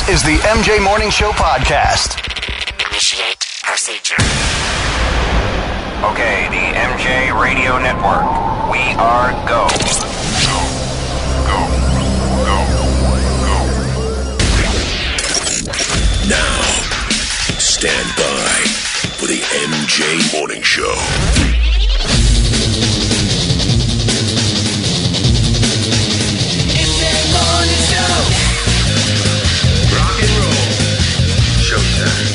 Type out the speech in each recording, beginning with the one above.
is the MJ Morning Show podcast. Initiate procedure. Okay, the MJ Radio Network. We are go. Go. Now, stand by for the MJ Morning Show. MJ Morning Show. Rock and roll. Showtime.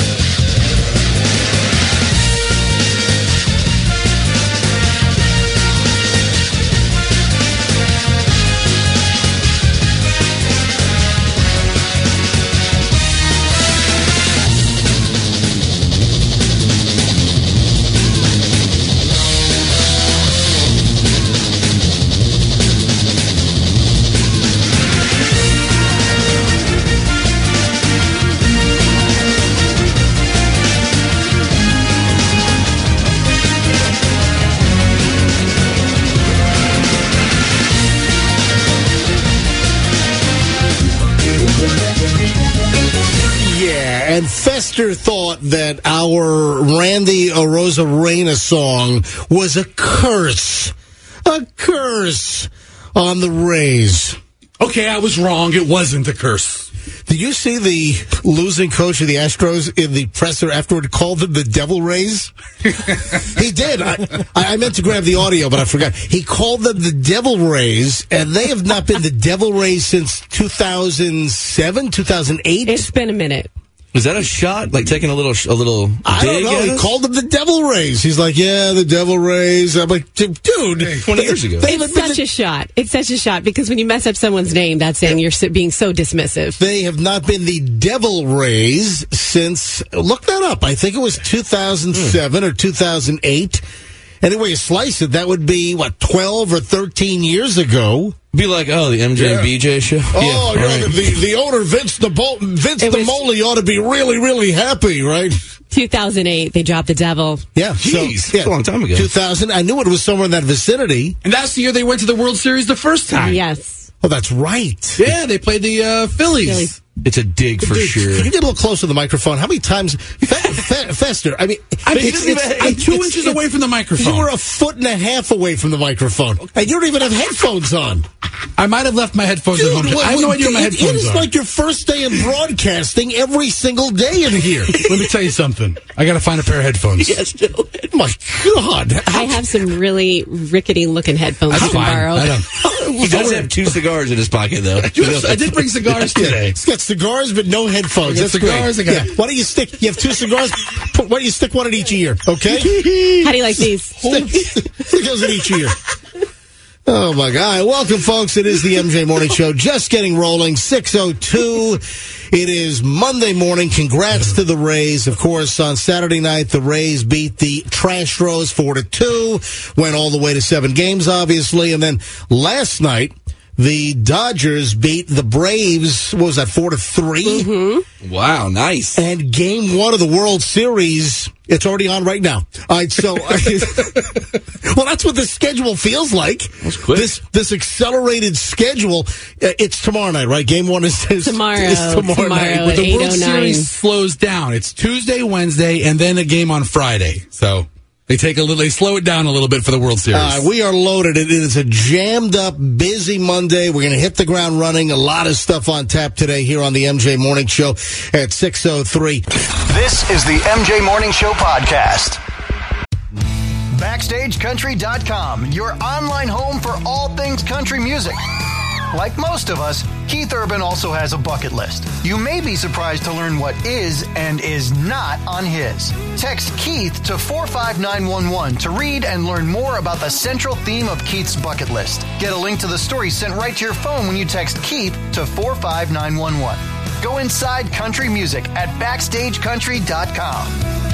And Fester thought that our Randy Arozarena song was a curse on the Rays. Okay, I was wrong. It wasn't a curse. Did you see the losing coach of the Astros in the presser afterward called them the Devil Rays? He did. I meant to grab the audio, but I forgot. He called them the Devil Rays, and they have not been the Devil Rays since 2007, 2008. It's been a minute. Was that a shot? Like taking a little I don't know. He called them the Devil Rays. He's like, yeah, the Devil Rays. I'm like, dude. 20 years ago. It's such a shot. It's such a shot because when you mess up someone's name, that's saying you're being so dismissive. They have not been the Devil Rays since, look that up. I think it was 2007 or 2008. Anyway, you slice it, that would be, 12 or 13 years ago. Be like, the MJ and BJ show. Oh, right. the owner, Vince DeMoli, ought to be really, really happy, right? 2008, they dropped the Devil. Yeah. Jeez, that's a long time ago. 2000, I knew it was somewhere in that vicinity. And that's the year they went to the World Series the first time. Yes. Oh, that's right. Yeah, they played the Phillies. It's a dig for sure. Can you get a little closer to the microphone? How many times? Fester, I mean, I'm 2 inches away from the microphone. You were a foot and a half away from the microphone. And you don't even have headphones on. I might have left my headphones at home. I have no idea what my headphones are. It is like your first day in broadcasting every single day in here. Let me tell you something. I got to find a pair of headphones. Yes, no. My God. I have some really rickety-looking headphones you can borrow. He does have 2 cigars in his pocket, though. I did bring cigars today. He's got cigars, but no headphones. That's cigars. Great. Yeah. Why don't you stick? You have 2 cigars. Why don't you stick one in each ear? Okay. How do you like these? Stick those in each ear. Oh my God! Welcome, folks. It is the MJ Morning Show. Just getting rolling. 6:02. It is Monday morning. Congrats to the Rays. Of course, on Saturday night, the Rays beat the Trastros 4-2. Went all the way to 7 games, obviously, and then last night, the Dodgers beat the Braves, what was that, 4-3? Mm-hmm. Wow, nice. And game 1 of the World Series, it's already on right now. All right, so, well, that's what the schedule feels like. That's quick. This accelerated schedule, it's tomorrow night, right? Game 1 is tomorrow night. But the World Series slows down. It's Tuesday, Wednesday, and then a game on Friday. So they slow it down a little bit for the World Series. We are loaded. It is a jammed up, busy Monday. We're going to hit the ground running. A lot of stuff on tap today here on the MJ Morning Show at 6:03. This is the MJ Morning Show podcast. BackstageCountry.com, your online home for all things country music. Like most of us, Keith Urban also has a bucket list. You may be surprised to learn what is and is not on his. Text Keith to 45911 to read and learn more about the central theme of Keith's bucket list. Get a link to the story sent right to your phone when you text Keith to 45911. Go inside country music at BackstageCountry.com.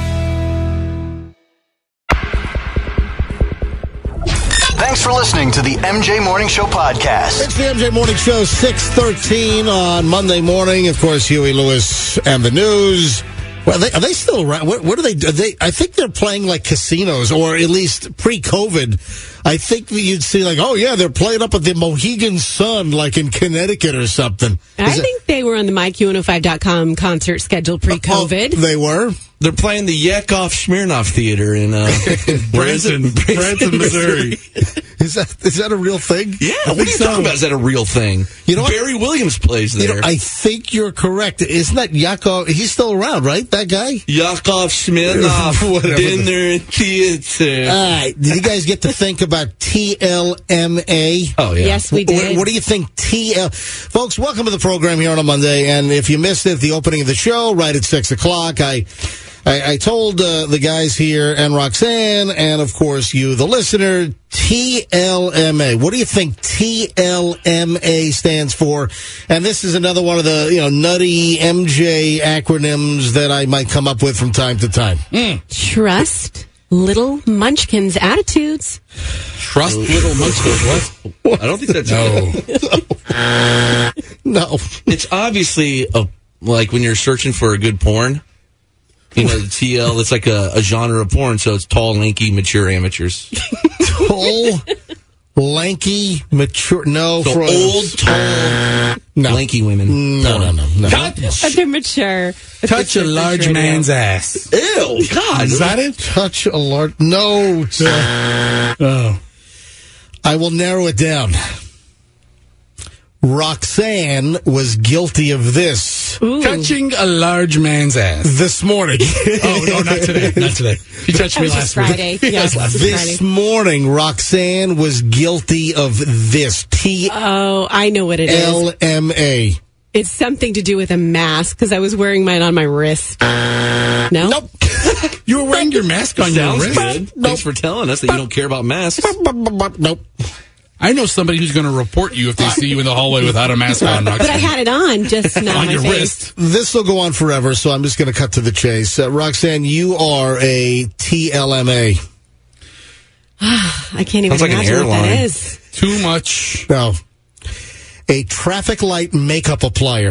Thanks for listening to the MJ Morning Show podcast. It's the MJ Morning Show, 6:13 on Monday morning. Of course, Huey Lewis and the news. Well, are they still around? What do they do? I think they're playing like casinos, or at least pre-COVID. I think that you'd see like, oh yeah, they're playing up at the Mohegan Sun, like in Connecticut or something. I think they were on the MyQ105.com concert schedule pre-COVID. Oh, they were? They're playing the Yakov Smirnoff Theater in Branson, Missouri. Is that a real thing? Yeah, what are you talking about? Is that a real thing? You know what? Barry Williams plays there. I think you're correct. Isn't that Yakov? He's still around, right? That guy? Yakov Smirnoff, dinner theater. All right. Did you guys get to think about TLMA? Oh, yeah. Yes, we did. What do you think Folks, welcome to the program here on a Monday. And if you missed it, the opening of the show, right at 6 o'clock, I told the guys here and Roxanne and, of course, you, the listener, TLMA. What do you think TLMA stands for? And this is another one of the nutty MJ acronyms that I might come up with from time to time. Trust Little Munchkin's attitudes. Trust Little Munchkins. What? I don't think that's No. It's obviously like when you're searching for a good porn. The TL, it's like a genre of porn, so it's tall, lanky, mature amateurs. Tall, lanky, mature. No, so old, tall, lanky women. No. But they're mature. Touch a large man's ass. Ew, God. Is that it? Touch a large... No. Oh. I will narrow it down. Roxanne was guilty of this. Ooh. Touching a large man's ass. This morning. Oh, no, not today. Not today. She touched me last Friday. week. Yeah, This morning, Roxanne was guilty of this. Oh, I know what it is. TLMA. It's something to do with a mask, because I was wearing mine on my wrist. No? Nope. You were wearing your mask on your wrist? Good. Thanks for telling us that you don't care about masks. Nope. I know somebody who's going to report you if they see you in the hallway without a mask on. But I had it on, just not on my your face. wrist. This will go on forever, so I'm just going to cut to the chase. Roxanne, you are a TLMA. I can't even Sounds like an imagine what that airline. is. Too much. No. A traffic light makeup applier.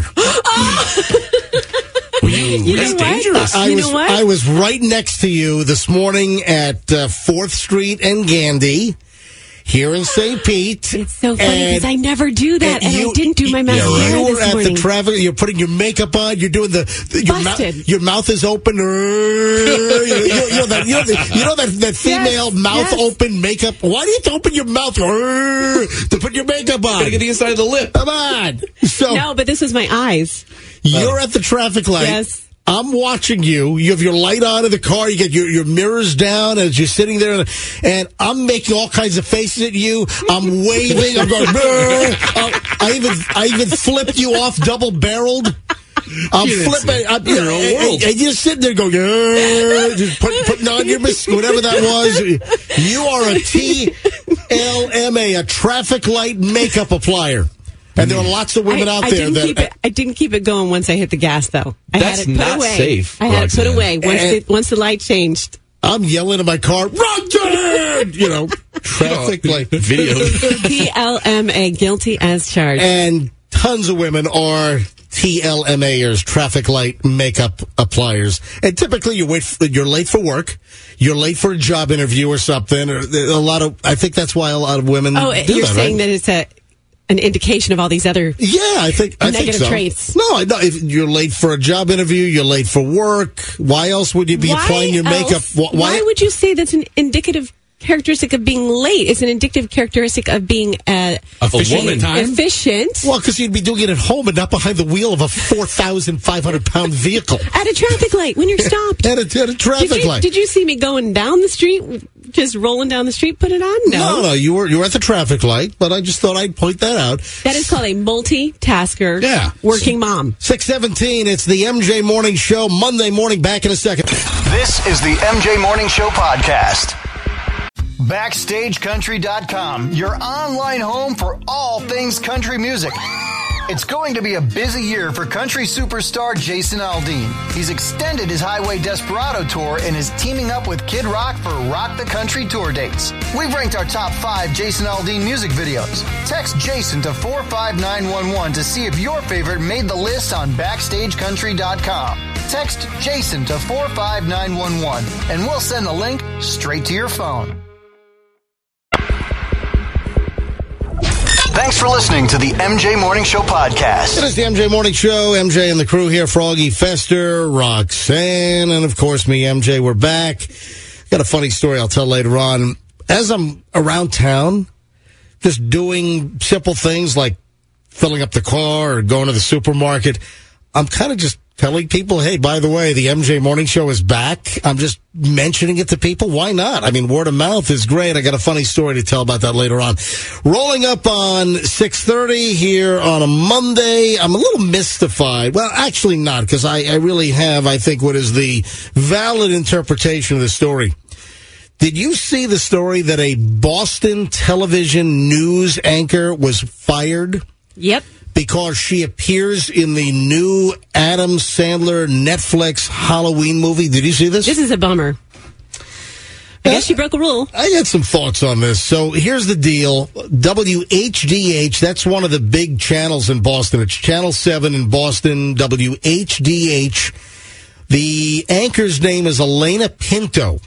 You know what? dangerous. I was right next to you this morning at 4th Street and Gandy. Here in St. Pete. It's so funny because I never do that, and I didn't do my mascara You were this at morning. the traffic. You're putting your makeup on. You're doing your mouth is open. You know that female mouth open makeup. Why do you have to open your mouth to put your makeup on? Gotta get the inside of the lip. Come on. So No, but this was my eyes. you're at the traffic light. Yes. I'm watching you. You have your light on in the car. You get your mirrors down as you're sitting there, and I'm making all kinds of faces at you. I'm waving. I'm going. I even flipped you off, double barreled. I'm flipping. And you're sitting there going, just putting on your whatever that was. You are a TLMA, a traffic light makeup applier. And there are lots of women out there I didn't keep it going once I hit the gas, though. I That's had it put not away. safe, I had it put Roxanne. away once the light changed. I'm yelling in my car, Roxanne! Traffic light. Video. TLMA, guilty as charged. And tons of women are TLMAers, traffic light makeup appliers. And typically you're late for work. You're late for a job interview or something. Or I think that's why a lot of women do you're that, saying right? that it's an indication of all these other I think negative so. traits. No, if you're late for a job interview, you're late for work. Why else would you be applying your makeup? Why would you say that's an indicative characteristic of being late? It's an indicative characteristic of being efficient. Efficient. Well, because you'd be doing it at home and not behind the wheel of a 4,500-pound vehicle. At a traffic light when you're stopped. At a traffic light. Did you see me going down the street, just rolling down the street, put it on? No, you were at the traffic light, but I just thought I'd point that out. That is called a multitasker. Yeah. Working mom. 6:17. It's the MJ Morning Show. Monday morning. Back in a second. This is the MJ Morning Show podcast. BackstageCountry.com, your online home for all things country music. It's going to be a busy year for country superstar Jason Aldean. He's extended his Highway Desperado tour and is teaming up with Kid Rock for Rock the Country tour dates. We've ranked our top 5 Jason Aldean music videos. Text Jason to 45911 to see if your favorite made the list on BackstageCountry.com. Text Jason to 45911 and we'll send the link straight to your phone. Thanks for listening to the MJ Morning Show podcast. It is the MJ Morning Show. MJ and the crew here. Froggy, Fester, Roxanne, and of course me, MJ. We're back. Got a funny story I'll tell later on. As I'm around town, just doing simple things like filling up the car or going to the supermarket, I'm kind of just telling people, hey, by the way, the MJ Morning Show is back. I'm just mentioning it to people. Why not? I mean, word of mouth is great. I got a funny story to tell about that later on. Rolling up on 6:30 here on a Monday. I'm a little mystified. Well, actually not, because I really have, I think, what is the valid interpretation of the story. Did you see the story that a Boston television news anchor was fired? Yep. Because she appears in the new Adam Sandler Netflix Halloween movie. Did you see this? This is a bummer. I guess she broke a rule. I got some thoughts on this. So here's the deal. WHDH, that's one of the big channels in Boston. It's Channel 7 in Boston, WHDH. The anchor's name is Elena Pinto.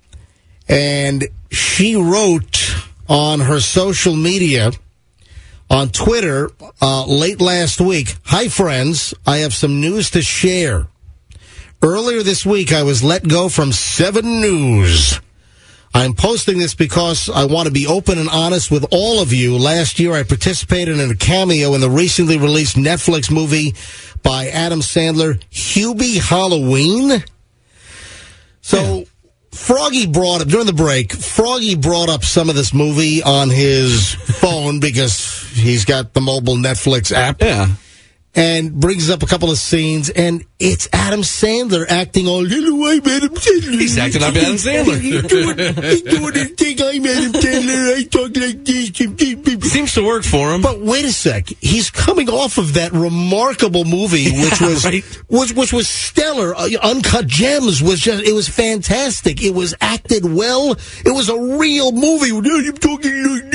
And she wrote on her social media, on Twitter, late last week, "Hi, friends. I have some news to share. Earlier this week, I was let go from 7 News. I'm posting this because I want to be open and honest with all of you. Last year, I participated in a cameo in the recently released Netflix movie by Adam Sandler, Hubie Halloween." So... Froggy brought up, during the break, Froggy brought up some of this movie on his phone because he's got the mobile Netflix app. Yeah. And brings up a couple of scenes, and it's Adam Sandler acting all, I'm Adam Sandler. He's acting like Adam Sandler. He's doing his thing, I'm Adam Sandler, I talk like this. Seems to work for him. But wait a sec. He's coming off of that remarkable movie, which was right. which was stellar. Uncut Gems was just, it was fantastic. It was acted well. It was a real movie. I'm talking like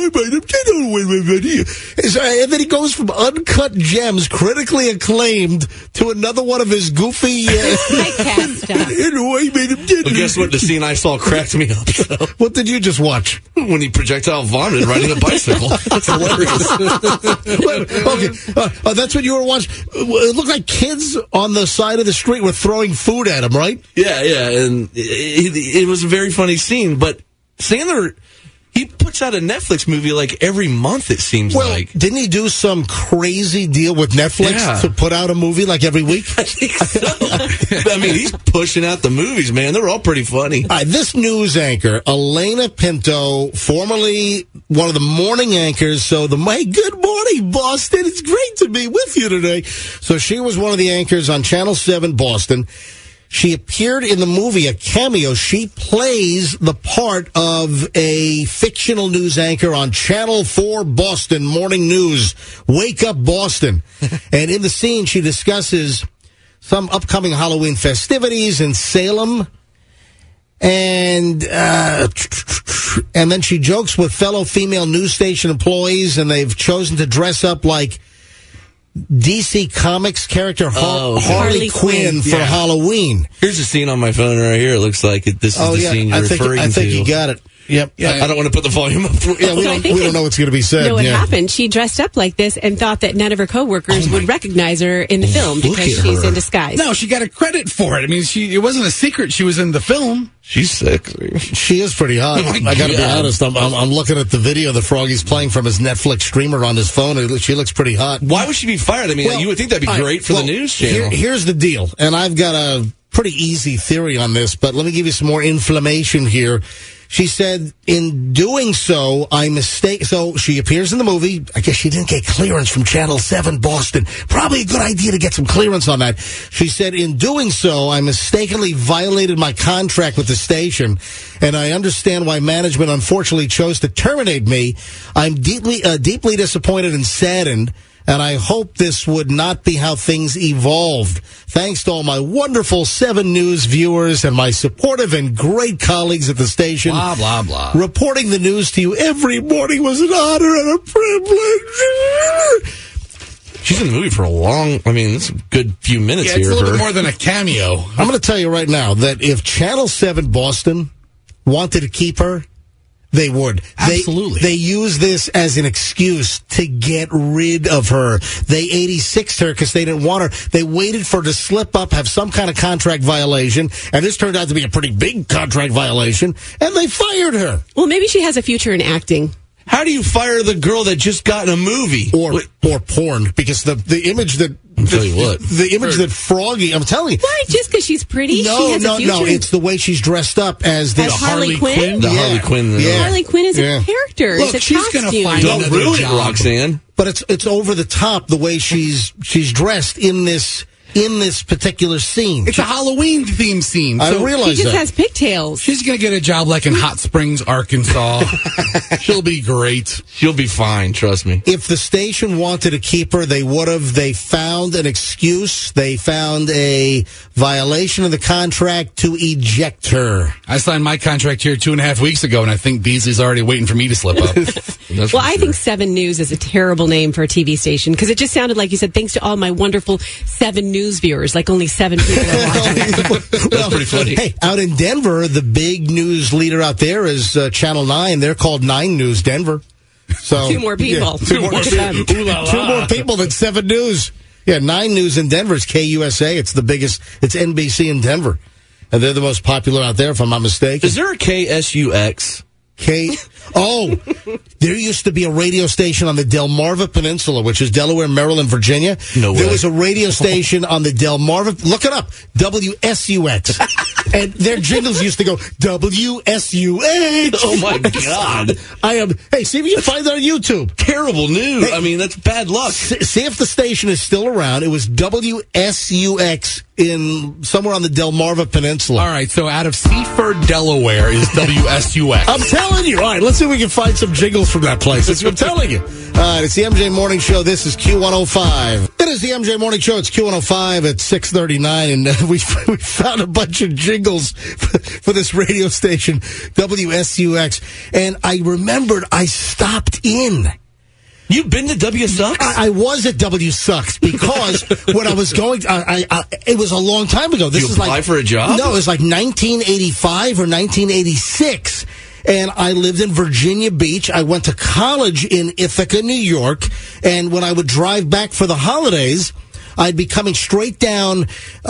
this. And then he goes from Uncut Gems, critically acclaimed, to another one of his goofy... Typecast stuff. Well, guess what? The scene I saw cracked me up. So. What did you just watch? When he projectile vomited riding a bicycle. That's hilarious. Okay, that's what you were watching. It looked like kids on the side of the street were throwing food at him, right? Yeah, and it was a very funny scene, but Sandler... He puts out a Netflix movie like every month, it seems like. Didn't he do some crazy deal with Netflix to put out a movie like every week? I think so. I mean, he's pushing out the movies, man. They're all pretty funny. This news anchor, Elena Pinto, formerly one of the morning anchors, so good morning, Boston. It's great to be with you today. So she was one of the anchors on Channel 7 Boston. She appeared in the movie, a cameo. She plays the part of a fictional news anchor on Channel 4 Boston Morning News, Wake Up Boston. And in the scene, she discusses some upcoming Halloween festivities in Salem. And then she jokes with fellow female news station employees, and they've chosen to dress up like DC Comics character Harley Quinn for Halloween. Here's a scene on my phone right here. It looks like this is the scene you're referring to. I think you got it. Yep. Yeah, I don't want to put the volume up. Yeah, we don't know what's going to be said. No, what happened? She dressed up like this and thought that none of her coworkers would recognize her in the film because she's in disguise. No, she got a credit for it. I mean, it wasn't a secret she was in the film. She's sick. She is pretty hot. I got to be honest. I'm looking at the video that Froggy's playing from his Netflix streamer on his phone. She looks pretty hot. Why would she be fired? I mean, you would think that'd be great for the news channel. Here's the deal, and I've got a pretty easy theory on this, but let me give you some more inflammation here. She said, in doing so, so she appears in the movie. I guess she didn't get clearance from Channel 7 Boston. Probably a good idea to get some clearance on that. She said, in doing so, I mistakenly violated my contract with the station, and I understand why management unfortunately chose to terminate me. I'm deeply disappointed and saddened, and I hope this would not be how things evolved. Thanks to all my wonderful 7 News viewers and my supportive and great colleagues at the station. Blah, blah, blah. Reporting the news to you every morning was an honor and a privilege. She's in the movie for a long. I mean, it's a good few minutes Yeah, it's here. a little of bit her. more than a cameo. I'm going to tell you right now that if Channel 7 Boston wanted to keep her, they would. Absolutely. They use this as an excuse to get rid of her. They 86'd her because they didn't want her. They waited for her to slip up, have some kind of contract violation, and this turned out to be a pretty big contract violation, and they fired her. Well, maybe she has a future in acting. How do you fire the girl that just got in a movie? Or porn, because the image that... I'll tell you what. The image that Froggy... I'm telling you. Why? Just because she's pretty? she has a future? No. It's the way she's dressed up as this... As Harley Quinn? The Harley Quinn. Yeah. Harley Quinn is a character. Look, it's a she's going to costume. find Don't another ruin it, job. Roxanne. But it's over the top the way she's dressed in this particular scene. It's a Halloween theme scene. I So realize She just that. has pigtails. she's going to get a job like in Hot Springs, Arkansas. She'll be great. She'll be fine. Trust me. If the station wanted to keep her, they would have. They found an excuse. They found a violation of the contract to eject her. I signed my contract here 2.5 weeks ago, and I think Beasley's already waiting for me to slip up. That's Well, for I sure. think 7 News is a terrible name for a TV station because it just sounded like you said, thanks to all my wonderful 7 News viewers, like only 7 people are watching. That's pretty funny. Hey, out in Denver, the big news leader out there is Channel 9. They're called 9 News Denver. So 2 more people. Yeah, 2 more Look at them. Two more people than 7 News. Yeah, 9 News in Denver is KUSA. It's the biggest. It's NBC in Denver. And they're the most popular out there, if I'm not mistaken. Is there a KSUX? There used to be a radio station on the Delmarva Peninsula, which is Delaware, Maryland, Virginia. No way. There was a radio station on the Delmarva. Look it up. WSUX. And their jingles used to go, WSUX. Oh, my God. Hey, see if you can find that on YouTube. Terrible news. Hey. I mean, that's bad luck. See if the station is still around. It was WSUX in somewhere on the Delmarva Peninsula. All right, so out of Seaford, Delaware is WSUX. I'm telling you. All right, let's see if we can find some jingles from that place. That's what I'm telling you. It's the MJ Morning Show. This is Q105. It is the MJ Morning Show. It's Q105 at 6:39, and we found a bunch of jingles for this radio station, WSUX. And I remembered I stopped in. You've been to WSUX? I was at WSUX because when I was going, it was a long time ago. This You is apply like for a job? No, it was like 1985 or 1986. And I lived in Virginia Beach. I went to college in Ithaca, New York. And when I would drive back for the holidays, I'd be coming straight down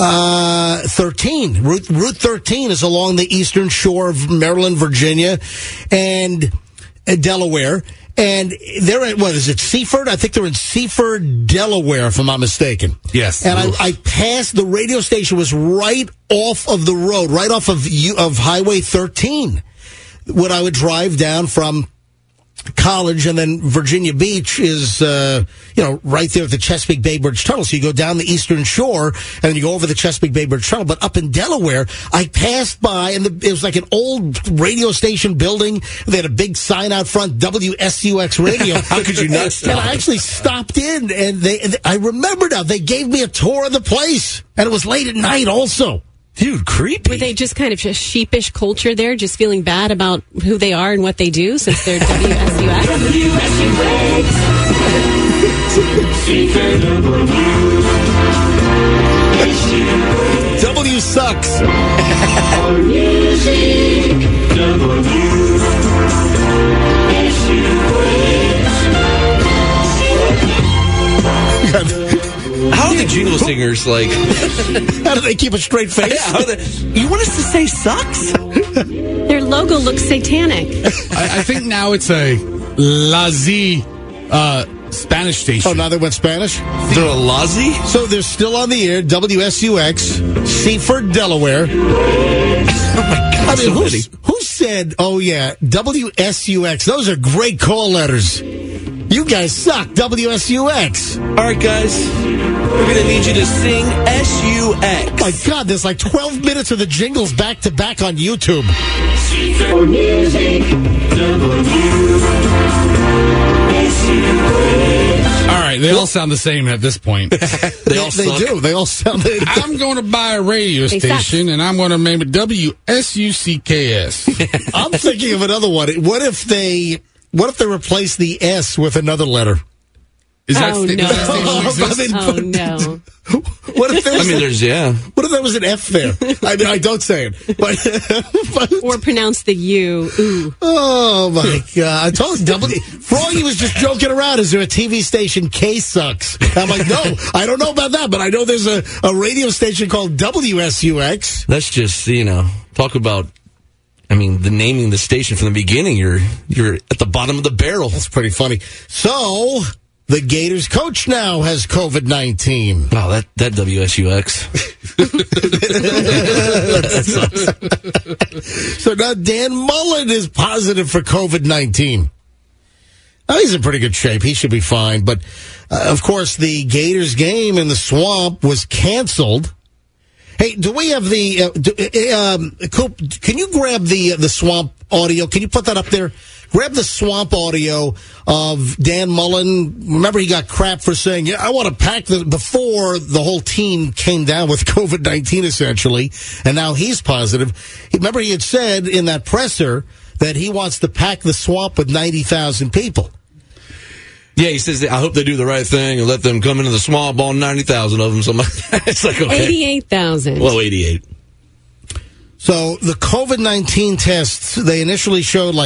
13. Route 13 is along the eastern shore of Maryland, Virginia, and Delaware. And they're at, what is it, Seaford? I think they're in Seaford, Delaware, if I'm not mistaken. Yes. And I passed, the radio station was right off of the road, right off of Highway 13. When I would drive down from college, and then Virginia Beach is, right there at the Chesapeake Bay Bridge Tunnel. So you go down the eastern shore, and then you go over the Chesapeake Bay Bridge Tunnel. But up in Delaware, I passed by, and it was like an old radio station building. They had a big sign out front, WSUX Radio. How could you not stop? And I actually stopped in, and I remember now, they gave me a tour of the place. And it was late at night also. Dude, creepy. Were they just kind of just sheepish culture there, just feeling bad about who they are and what they do since they're WSUX? W sucks. How are the jingle singers like? How do they keep a straight face? You want us to say sucks? Their logo looks satanic. I think now it's a Lazy Spanish station. Oh, now they went Spanish? They're a Lazy? So they're still on the air, WSUX, Seaford, Delaware. Oh my God, I mean, who said, oh yeah, WSUX? Those are great call letters. You guys suck, WSUX. All right, guys. We're going to need you to sing SUX. My God, there's like 12 minutes of the jingles back to back on YouTube. All right, they all sound the same at this point. They all suck. do. They all sound. I'm going to buy a radio They station, and I'm going to name it WSUCKS. I'm thinking of another one. What if they replace the S with another letter? Is that Oh, does no. that station exist? Oh, no. What if there was, What if there was an F there? I mean, I don't say it. But Or pronounce the U. Ooh. oh, my God. I told you, Froggy was just joking around. Is there a TV station, K-Sucks? I'm like, no, I don't know about that, but I know there's a radio station called WSUX. That's just, talk about, the naming the station from the beginning. You're at the bottom of the barrel. That's pretty funny. So, the Gators coach now has COVID-19. Wow, that WSUX. So now Dan Mullen is positive for COVID-19. Now, he's in pretty good shape. He should be fine. But, of course, the Gators game in the Swamp was canceled. Hey, do we have the Coop? Can you grab the Swamp audio? Can you put that up there? Grab the Swamp audio of Dan Mullen. Remember, he got crap for saying, "Yeah, I want to pack before the whole team came down with COVID-19, essentially, and now he's positive." Remember, he had said in that presser that he wants to pack the Swamp with 90,000 people. Yeah, he says, I hope they do the right thing and let them come into the Swamp, all 90,000 of them. So it's like, okay. 88,000. Well, 88. So the COVID-19 tests, they initially showed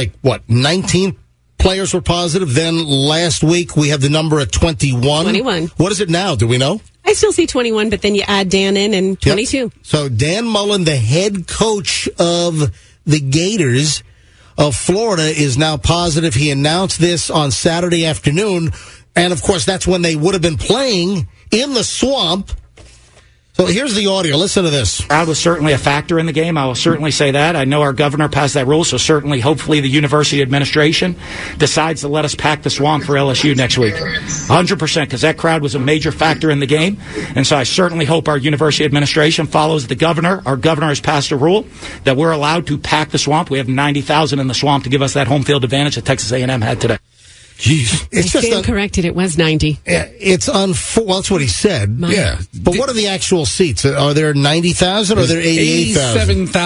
19 players were positive. Then last week we have the number at 21. 21. What is it now? Do we know? I still see 21, but then you add Dan in and 22. Yep. So Dan Mullen, the head coach of the Gators of Florida, is now positive. He announced this on Saturday afternoon. And, of course, that's when they would have been playing in the Swamp. So here's the audio. Listen to this. Crowd was certainly a factor in the game. I will certainly say that. I know our governor passed that rule, so certainly, hopefully, the university administration decides to let us pack the Swamp for LSU next week. 100%, because that crowd was a major factor in the game. And so I certainly hope our university administration follows the governor. Our governor has passed a rule that we're allowed to pack the Swamp. We have 90,000 in the Swamp to give us that home field advantage that Texas A&M had today. Jeez. It's just corrected. It was 90. It's well, that's what he said. Yeah. But what are the actual seats? Are there 90,000 or are there 88,000?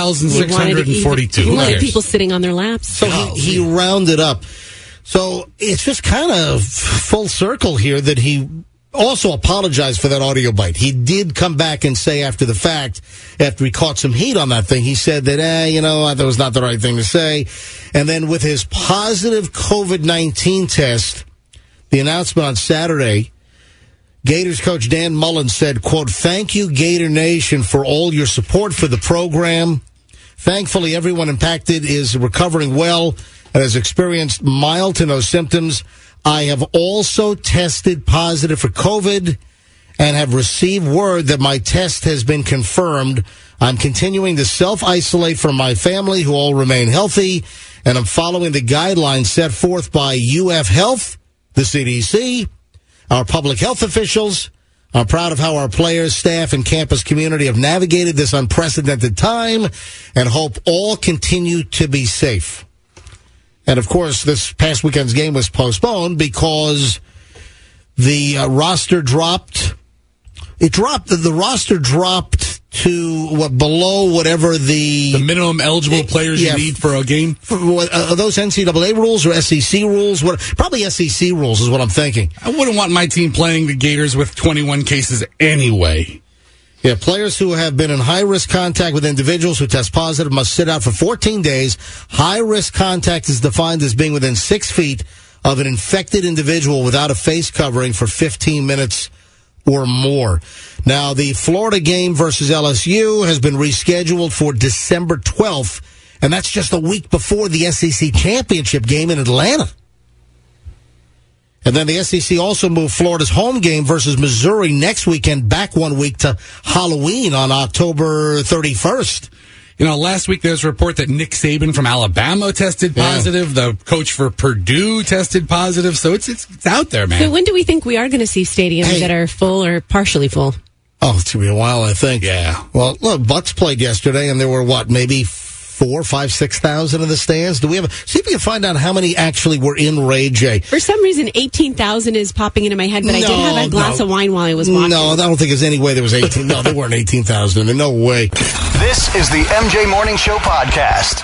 87,642. He wanted people sitting on their laps. So he rounded up. So it's just kind of full circle here that he also apologized for that audio bite. He did come back and say after the fact, after he caught some heat on that thing, he said that, that was not the right thing to say. And then with his positive COVID-19 test, the announcement on Saturday, Gators coach Dan Mullen said, quote, "Thank you, Gator Nation, for all your support for the program. Thankfully, everyone impacted is recovering well and has experienced mild to no symptoms. I have also tested positive for COVID and have received word that my test has been confirmed. I'm continuing to self-isolate from my family, who all remain healthy, and I'm following the guidelines set forth by UF Health, the CDC, our public health officials. I'm proud of how our players, staff, and campus community have navigated this unprecedented time and hope all continue to be safe." And, of course, this past weekend's game was postponed because the roster dropped. The roster dropped to below whatever the minimum eligible players you need for a game. Are those NCAA rules or SEC rules? Probably SEC rules is what I'm thinking. I wouldn't want my team playing the Gators with 21 cases anyway. Yeah, players who have been in high-risk contact with individuals who test positive must sit out for 14 days. High-risk contact is defined as being within 6 feet of an infected individual without a face covering for 15 minutes or more. Now, the Florida game versus LSU has been rescheduled for December 12th, and that's just a week before the SEC championship game in Atlanta. And then the SEC also moved Florida's home game versus Missouri next weekend back 1 week to Halloween on October 31st. Last week there was a report that Nick Saban from Alabama tested positive. The coach for Purdue tested positive. So it's out there, man. So when do we think we are going to see stadiums that are full or partially full? Oh, it's going to be a while, I think. Yeah. Well, look, Bucks played yesterday, and there were, maybe 4,000, 5,000, 6,000 in the stands. See if we can find out how many actually were in Ray J. For some reason, 18,000 is popping into my head, but I did have a glass of wine while I was watching. No, I don't think there's any way there was 18. No, there weren't 18,000. No way. This is the MJ Morning Show podcast.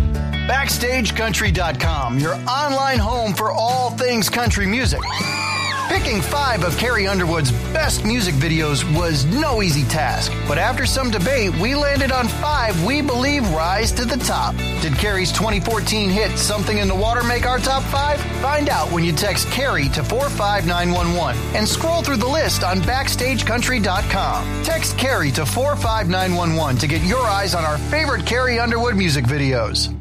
BackstageCountry.com, your online home for all things country music. Picking 5 of Carrie Underwood's best music videos was no easy task, but after some debate, we landed on 5 we believe rise to the top. Did Carrie's 2014 hit Something in the Water make our top 5? Find out when you text Carrie to 45911 and scroll through the list on BackstageCountry.com. Text Carrie to 45911 to get your eyes on our favorite Carrie Underwood music videos.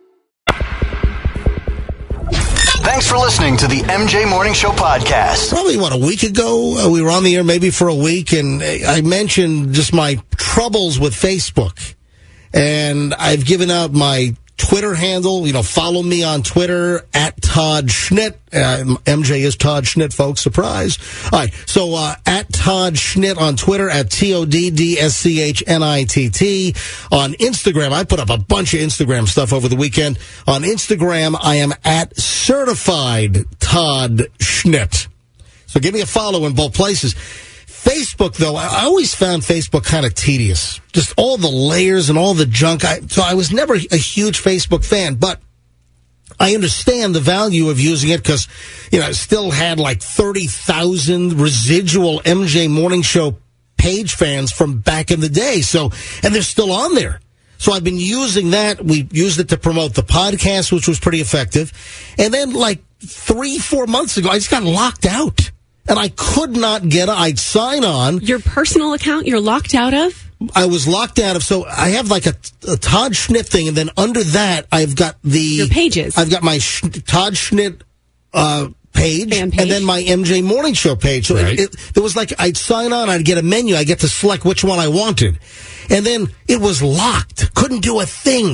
Thanks for listening to the MJ Morning Show podcast. Probably, a week ago, we were on the air maybe for a week, and I mentioned just my troubles with Facebook. And I've given out my Twitter handle. Follow me on Twitter, at Todd Schnitt. MJ is Todd Schnitt, folks. Surprise. All right. So, at Todd Schnitt on Twitter, at TODDSCHNITT. On Instagram, I put up a bunch of Instagram stuff over the weekend. On Instagram, I am at Certified Todd Schnitt. So give me a follow in both places. Facebook, though, I always found Facebook kind of tedious. Just all the layers and all the junk. So I was never a huge Facebook fan, but I understand the value of using it because, it still had like 30,000 residual MJ Morning Show page fans from back in the day. So, and they're still on there. So I've been using that. We used it to promote the podcast, which was pretty effective. And then like 3-4 months ago, I just got locked out. And I could not I'd sign on. Your personal account you're locked out of? I was locked out of, so I have like a Todd Schnitt thing, and then under that, I've got your pages. I've got my Todd Schnitt page, and then my MJ Morning Show page. So right. it was like I'd sign on, I'd get a menu, I get to select which one I wanted. And then it was locked. Couldn't do a thing.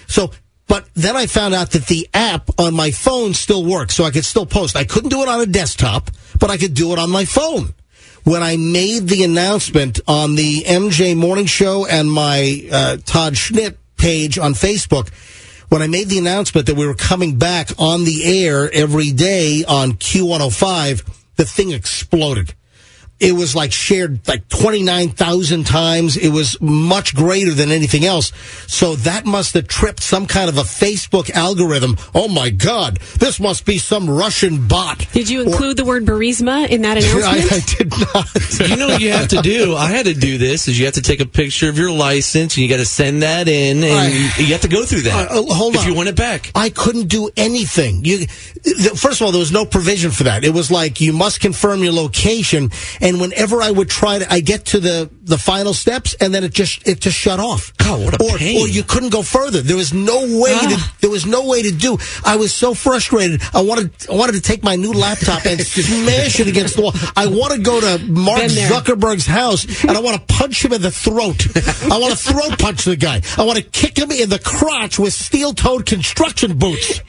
But then I found out that the app on my phone still works, so I could still post. I couldn't do it on a desktop, but I could do it on my phone. When I made the announcement on the MJ Morning Show and my Todd Schnitt page on Facebook, when I made the announcement that we were coming back on the air every day on Q105, the thing exploded. It was like shared like 29,000 times. It was much greater than anything else. So that must have tripped some kind of a Facebook algorithm. Oh, my God. This must be some Russian bot. Did you include the word Burisma in that announcement? I did not. You know what you have to do? I had to do this. Is you have to take a picture of your license, and you got to send that in, and you have to go through that. Hold on. If you want it back. I couldn't do anything. First of all, there was no provision for that. It was like you must confirm your location, and whenever I would try to, I get to the final steps, and then it just shut off. God, what a pain. Or you couldn't go further. There was no way to do. I was so frustrated. I wanted to take my new laptop and smash it against the wall. I want to go to Mark Zuckerberg's house, and I want to punch him in the throat. I want to throat punch the guy. I want to kick him in the crotch with steel-toed construction boots.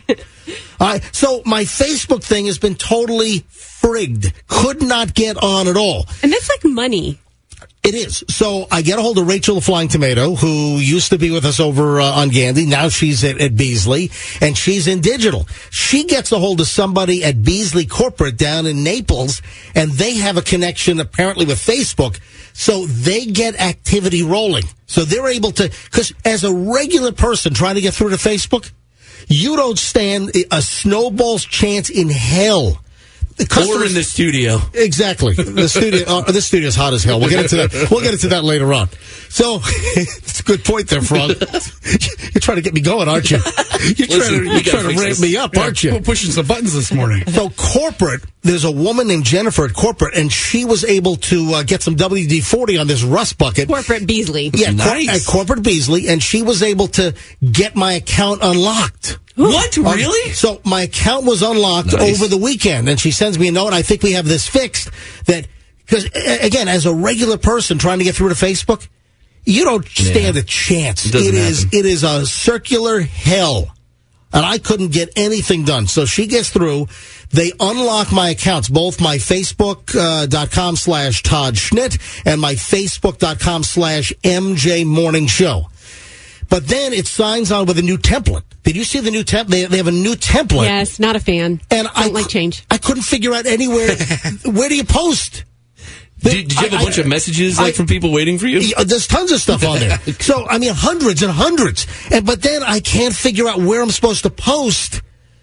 So my Facebook thing has been totally frigged. Could not get on at all. And that's like money. It is. So I get a hold of Rachel the Flying Tomato, who used to be with us over on Gandy. Now she's at Beasley, and she's in digital. She gets a hold of somebody at Beasley Corporate down in Naples, and they have a connection apparently with Facebook. So they get activity rolling. So they're able to, because as a regular person trying to get through to Facebook, you don't stand a snowball's chance in hell. Or in the studio. Exactly. The studio is hot as hell. We'll get into that. We'll get into that later on. So it's a good point there, Frog. You're trying to get me going, aren't you? You're trying to ramp me up, aren't you? We're pushing some buttons this morning. So corporate, there's a woman named Jennifer at corporate, and she was able to get some WD-40 on this rust bucket. Corporate Beasley. Yeah, nice. At corporate Beasley, and she was able to get my account unlocked. What? Really? So my account was unlocked over the weekend, and she sends me a note. I think we have this fixed. Because again, as a regular person trying to get through to Facebook, you don't stand a chance. It is a circular hell, and I couldn't get anything done. So she gets through. They unlock my accounts, both my Facebook.com/Todd Schnitt and my Facebook.com/MJ Morning Show. But then it signs on with a new template. Did you see the new template? They have a new template. Yes, not a fan. And I don't like change. I couldn't figure out anywhere. Where do you post? Did you have a bunch of messages from people waiting for you? There's tons of stuff on there. So, I mean, hundreds and hundreds. But then I can't figure out where I'm supposed to post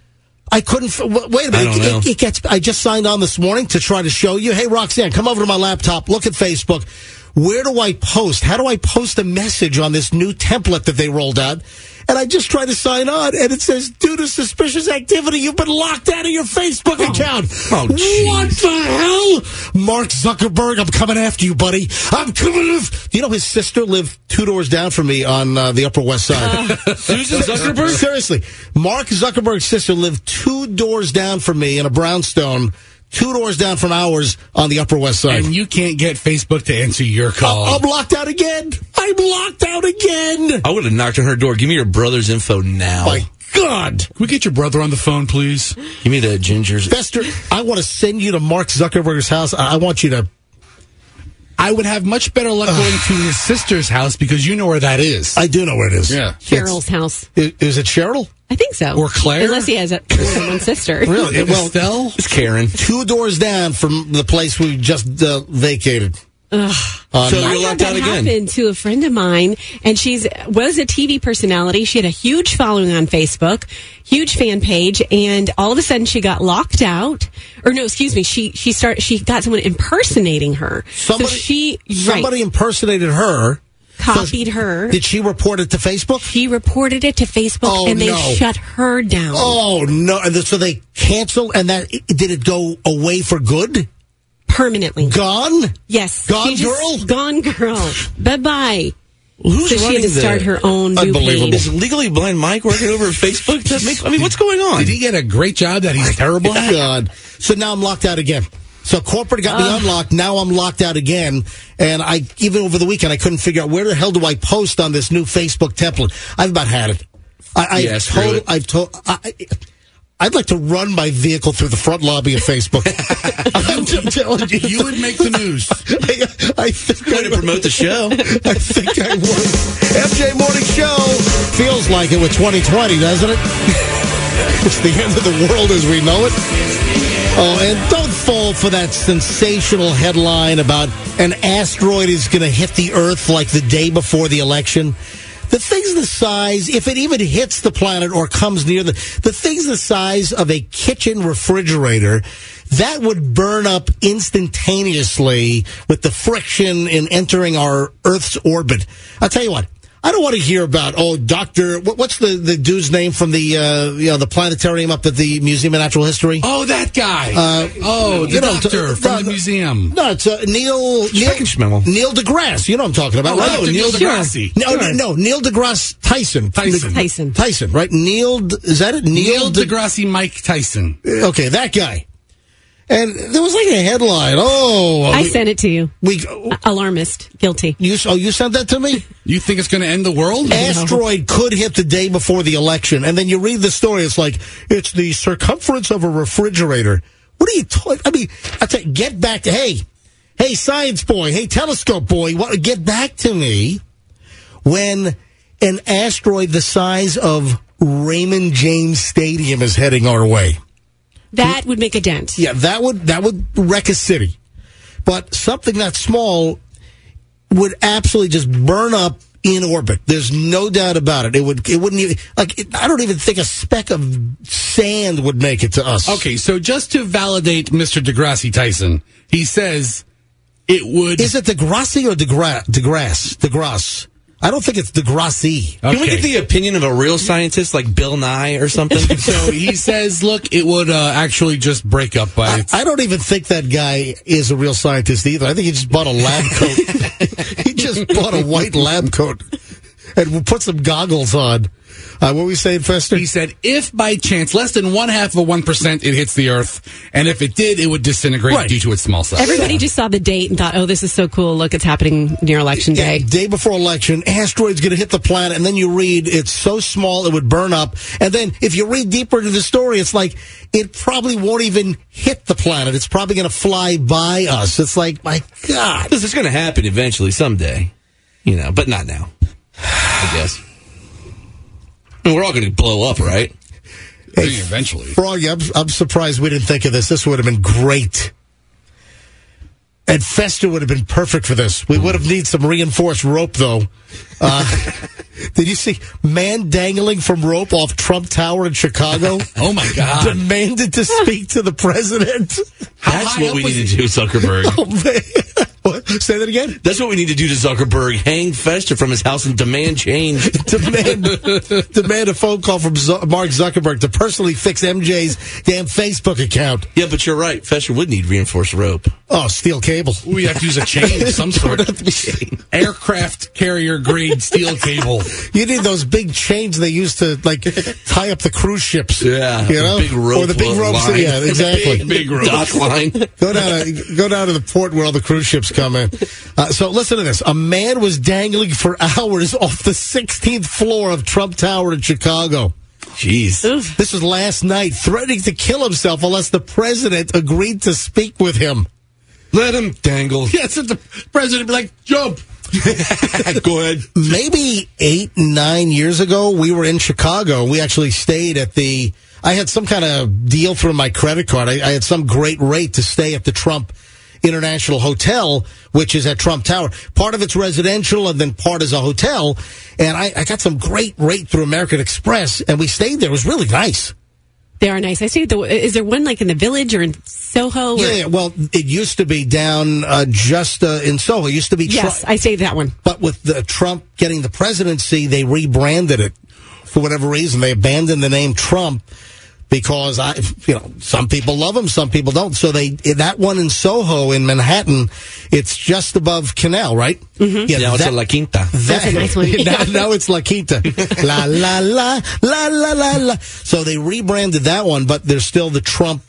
I couldn't. Wait a minute. I don't know. It gets. I just signed on this morning to try to show you. Hey, Roxanne, come over to my laptop. Look at Facebook. Where do I post? How do I post a message on this new template that they rolled out? And I just tried to sign on, and it says, due to suspicious activity, you've been locked out of your Facebook account. Oh, what the hell? Mark Zuckerberg, I'm coming after you, buddy. I'm coming after you. Know, his sister lived 2 doors down from me on the Upper West Side. Susan Zuckerberg? Seriously. Mark Zuckerberg's sister lived 2 doors down from me in a brownstone, 2 doors down from ours on the Upper West Side. And you can't get Facebook to answer your call. I'm locked out again. I'm locked out again. I would have knocked on her door. Give me your brother's info now. My God. Can we get your brother on the phone, please? Give me the Ginger's. Fester, I want to send you to Mark Zuckerberg's house. I want you to... I would have much better luck going to his sister's house because you know where that is. I do know where it is. Yeah. Cheryl's house. Is it Cheryl? I think so. Or Claire? Unless he has one sister. Really? Well, Estelle? It's Karen. 2 doors down from the place we just vacated. So I you're had locked that out again. happen to a friend of mine, and she was a TV personality. She had a huge following on Facebook, huge fan page, and all of a sudden she got locked out. Or no, excuse me, she got someone impersonating her. Somebody Right, impersonated her. copied her. Did she report it to Facebook? She reported it to Facebook, and they shut her down. Oh, no. And so they canceled, and did it go away for good? Permanently. Gone? Yes. Gone girl? Gone girl. Bye-bye. Who's So she had running to start her own new Unbelievable. page. Is Legally Blind Mike working over at Facebook? I mean, what's going on? Did he get a great job that he's terrible at? God. So now I'm locked out again. So corporate got me unlocked. Now I'm locked out again. And even over the weekend, I couldn't figure out where the hell do I post on this new Facebook template. I've about had it. I'd like to run my vehicle through the front lobby of Facebook. I'm telling you. You would make the news. I think Way to promote the show. I think I would. MJ Morning Show feels like it with 2020, doesn't it? It's the end of the world as we know it. Oh, and don't fall for that sensational headline about an asteroid is going to hit the Earth like the day before the election. The things the size, if it even hits the planet or comes near the things the size of a kitchen refrigerator, that would burn up instantaneously with the friction in entering our Earth's orbit. I'll tell you what. I don't want to hear about, Dr. What's the dude's name from the planetarium up at the Museum of Natural History? Oh, that guy. The doctor from the museum. No, it's Neil deGrasse. You know what I'm talking about, right? Oh, Neil deGrasse. No, Neil deGrasse Tyson. Tyson, right? Is that it? Neil deGrasse Mike Tyson. Okay, that guy. And there was like a headline. I sent it to you. Alarmist. Guilty. You sent that to me? You think it's going to end the world? Asteroid could hit the day before the election. And then you read the story. It's like, it's the circumference of a refrigerator. What are you talking? I mean, I tell you, get back to, hey, science boy. Hey, telescope boy. Get back to me when an asteroid the size of Raymond James Stadium is heading our way. That would make a dent. Yeah, that would wreck a city. But something that small would absolutely just burn up in orbit. There's no doubt about it. It wouldn't even, I don't even think a speck of sand would make it to us. Okay, so just to validate Mr. deGrasse Tyson, he says it would. Is it deGrasse or deGrasse? I don't think it's deGrasse. Okay. Can we get the opinion of a real scientist like Bill Nye or something? So he says, look, it would actually just break up by I don't even think that guy is a real scientist either. I think he just bought a lab coat. He just bought a white lab coat and put some goggles on. What were we saying, Fester? He said, if by chance, less than 0.5% it hits the Earth, and if it did, it would disintegrate due to its small size. Everybody just saw the date and thought, oh, this is so cool. Look, it's happening near Election Day. Day before election, asteroid's going to hit the planet, and then you read it's so small it would burn up. And then if you read deeper into the story, it's like it probably won't even hit the planet. It's probably going to fly by us. It's like, my God. This is going to happen eventually, someday. But not now, I guess. We're all going to blow up, right? Hey, eventually. Froggy, I'm surprised we didn't think of this. This would have been great. And Fester would have been perfect for this. We would have needed some reinforced rope, though. Did you see man dangling from rope off Trump Tower in Chicago? Oh, my God. Demanded to speak to the president. That's what we need to do, Zuckerberg. Oh, man. What? Say that again? That's what we need to do to Zuckerberg. Hang Fester from his house and demand change. Demand a phone call from Mark Zuckerberg to personally fix MJ's damn Facebook account. Yeah, but you're right. Fester would need reinforced rope. Oh, steel cable. We have to use a chain of some sort. Aircraft carrier grade steel cable. You need those big chains they used to like tie up the cruise ships. Yeah, you know, big rope or the big ropes. line. Yeah, exactly. Big rope. Dock line. Go down to the port where all the cruise ships come in. So listen to this. A man was dangling for hours off the 16th floor of Trump Tower in Chicago. Jeez. This was last night, threatening to kill himself unless the president agreed to speak with him. Let him dangle. Yes, the president be like, jump. Go ahead. Maybe 8-9 years ago, we were in Chicago. We actually stayed at I had some kind of deal through my credit card. I had some great rate to stay at the Trump International Hotel, which is at Trump Tower. Part of it's residential and then part is a hotel. And I got some great rate through American Express, and we stayed there. It was really nice. They are nice. I see. Is there one like in the Village or in Soho? Yeah, well, it used to be down just in Soho. It used to be. Yes, I say that one. But with the Trump getting the presidency, they rebranded it for whatever reason. They abandoned the name Trump because some people love him, some people don't. So that one in Soho in Manhattan, it's just above Canal, right? Mm-hmm. Yeah, now it's a La Quinta. That's a nice one. now it's La Quinta. La la la la la la la. So they rebranded that one, but there's still the Trump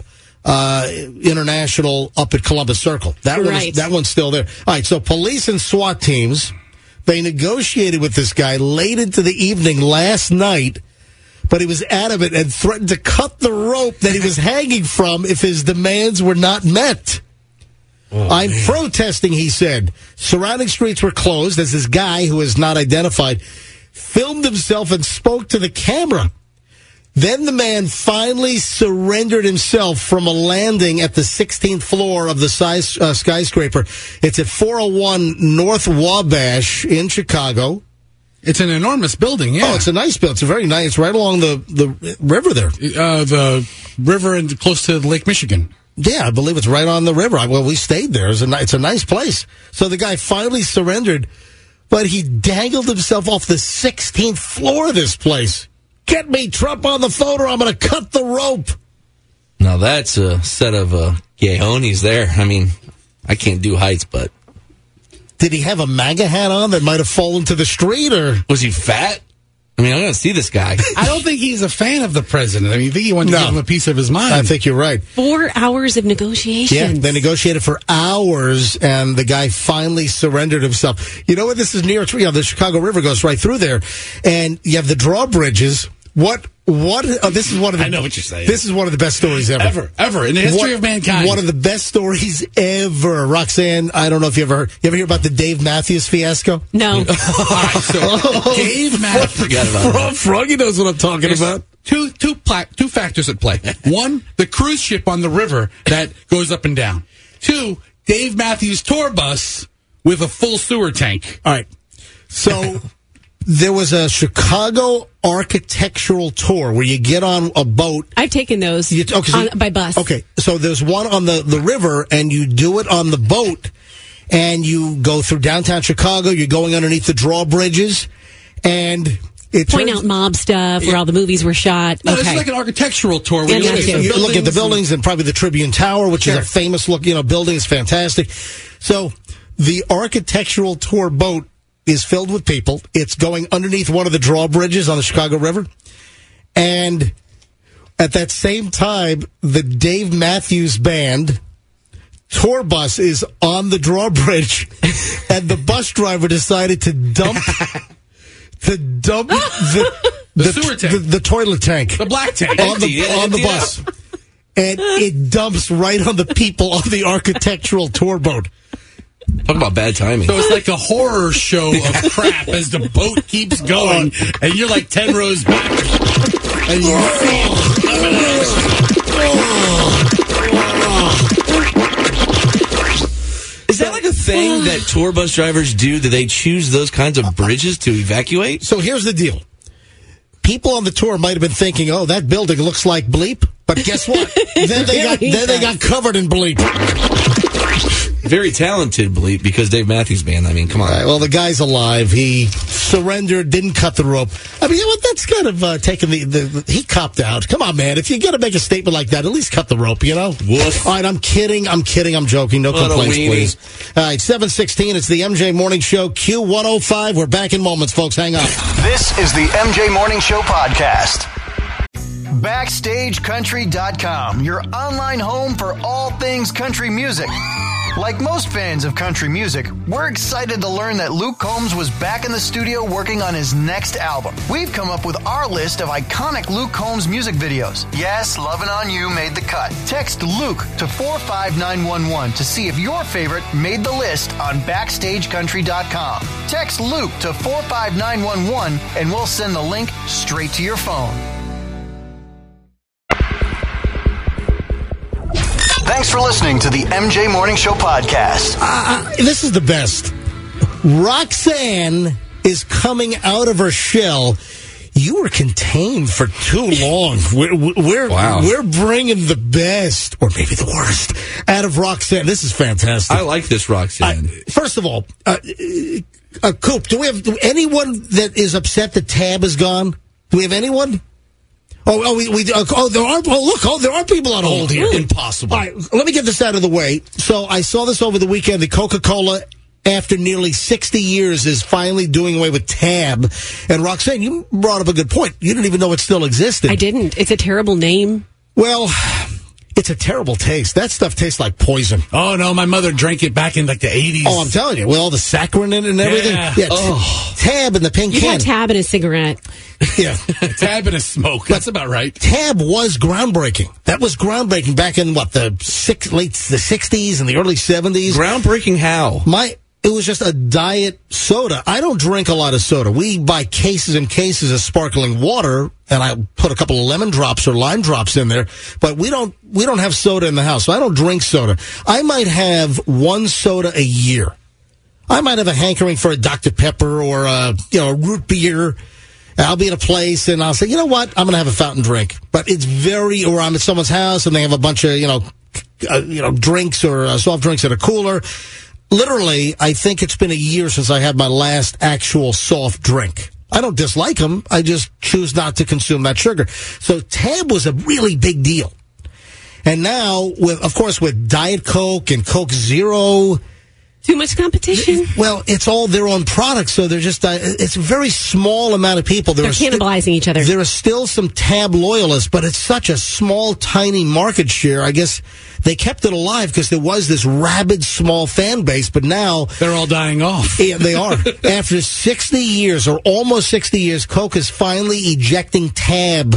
International up at Columbus Circle. That one's still there. All right. So police and SWAT teams, they negotiated with this guy late into the evening last night. But he was adamant and threatened to cut the rope that he was hanging from if his demands were not met. I'm protesting, he said. Surrounding streets were closed as this guy, who is not identified, filmed himself and spoke to the camera. Then the man finally surrendered himself from a landing at the 16th floor of the skyscraper. It's at 401 North Wabash in Chicago. It's an enormous building, yeah. Oh, it's a nice building. It's very nice. It's right along the river there. The river and close to Lake Michigan. Yeah, I believe it's right on the river. Well, we stayed there. It's a nice place. So the guy finally surrendered, but he dangled himself off the 16th floor of this place. Get me Trump on the phone or I'm going to cut the rope. Now that's a set of gajones there. I mean, I can't do heights, but... Did he have a MAGA hat on that might have fallen to the street, or was he fat? I mean, I'm going to see this guy. I don't think he's a fan of the president. I mean, I think he wanted to give him a piece of his mind. I think you're right. 4 hours of negotiations. Yeah, they negotiated for hours, and the guy finally surrendered himself. You know what? This is near, the Chicago River goes right through there, and you have the drawbridges. This is one of the. I know what you're saying. This is one of the best stories ever in the history of mankind. One of the best stories ever. Roxanne, I don't know if you ever hear about the Dave Matthews fiasco? No. All right, so Dave Matthews. Forgot about that. Froggy knows what I'm talking about. Two factors at play. One, the cruise ship on the river that goes up and down. Two, Dave Matthews tour bus with a full sewer tank. All right. So there was a Chicago architectural tour where you get on a boat. I've taken those by bus. Okay, so there's one on the river, and you do it on the boat, and you go through downtown Chicago. You're going underneath the drawbridges, and it point out mob stuff where all the movies were shot. No, it's like an architectural tour. Where you look at the buildings and probably the Tribune Tower, which is a famous building. It's fantastic. So the architectural tour boat is filled with people. It's going underneath one of the drawbridges on the Chicago River. And at that same time, the Dave Matthews Band tour bus is on the drawbridge, and the bus driver decided to dump the sewer tank, the toilet tank, the black tank on the bus. And it dumps right on the people on the architectural tour boat. Talk about bad timing. So it's like a horror show of crap as the boat keeps going, and you're like 10 rows back. And you thing that tour bus drivers do? Do they choose those kinds of bridges to evacuate? So here's the deal. People on the tour might have been thinking, "Oh, that building looks like bleep," but guess what? then they got covered in bleep. Very talented bleep because Dave Matthews Band. I mean, come on. All right, well, the guy's alive. He surrendered, didn't cut the rope. I mean, you know what? That's kind of taking the he copped out. Come on, man. If you're going to make a statement like that, at least cut the rope, you know? Woof. All right, I'm kidding. I'm joking. No What a complaints, weenie. please. All right, 7:16. It's the MJ Morning Show, Q105. We're back in moments, folks. Hang on. This is the MJ Morning Show podcast. BackstageCountry.com, your online home for all things country music. Like most fans of country music, we're excited to learn that Luke Combs was back in the studio working on his next album. We've come up with our list of iconic Luke Combs music videos. Yes, Lovin' On You made the cut. Text Luke to 45911 to see if your favorite made the list on BackstageCountry.com. Text Luke to 45911 and we'll send the link straight to your phone. Thanks for listening to the MJ Morning Show podcast. This is the best. Roxanne is coming out of her shell. You were contained for too long. We're bringing the best, or maybe the worst, out of Roxanne. This is fantastic. I like this Roxanne. First of all, Coop, do we have anyone that is upset that Tab is gone? Do we have anyone? There are people on hold here. Impossible. All right, let me get this out of the way. So I saw this over the weekend. The Coca-Cola, after nearly 60 years, is finally doing away with Tab. And Roxanne, you brought up a good point. You didn't even know it still existed. I didn't. It's a terrible name. Well, it's a terrible taste. That stuff tastes like poison. Oh, no, my mother drank it back in like the 80s. Oh, I'm telling you, with all the saccharin in it and everything. Yeah. Tab in the pink You can. got Tab in a cigarette. Yeah. Tab and a smoke. That's about right. Tab was groundbreaking. That was groundbreaking back in, late the 60s and the early 70s. Groundbreaking how? It was just a diet soda. I don't drink a lot of soda. We buy cases and cases of sparkling water, and I put a couple of lemon drops or lime drops in there. But we don't have soda in the house, so I don't drink soda. I might have one soda a year. I might have a hankering for a Dr. Pepper or a root beer. I'll be at a place and I'll say, you know what, I'm going to have a fountain drink. But it's or I'm at someone's house and they have a bunch of drinks or soft drinks in a cooler. Literally, I think it's been a year since I had my last actual soft drink. I don't dislike them. I just choose not to consume that sugar. So Tab was a really big deal. And now, with Diet Coke and Coke Zero, Too much competition? well, it's all their own products, so they're just, it's a very small amount of people. They're cannibalizing each other. There are still some Tab loyalists, but it's such a small, tiny market share. I guess they kept it alive because there was this rabid, small fan base, but now they're all dying off. Yeah, they are. After 60 years, or almost 60 years, Coke is finally ejecting Tab.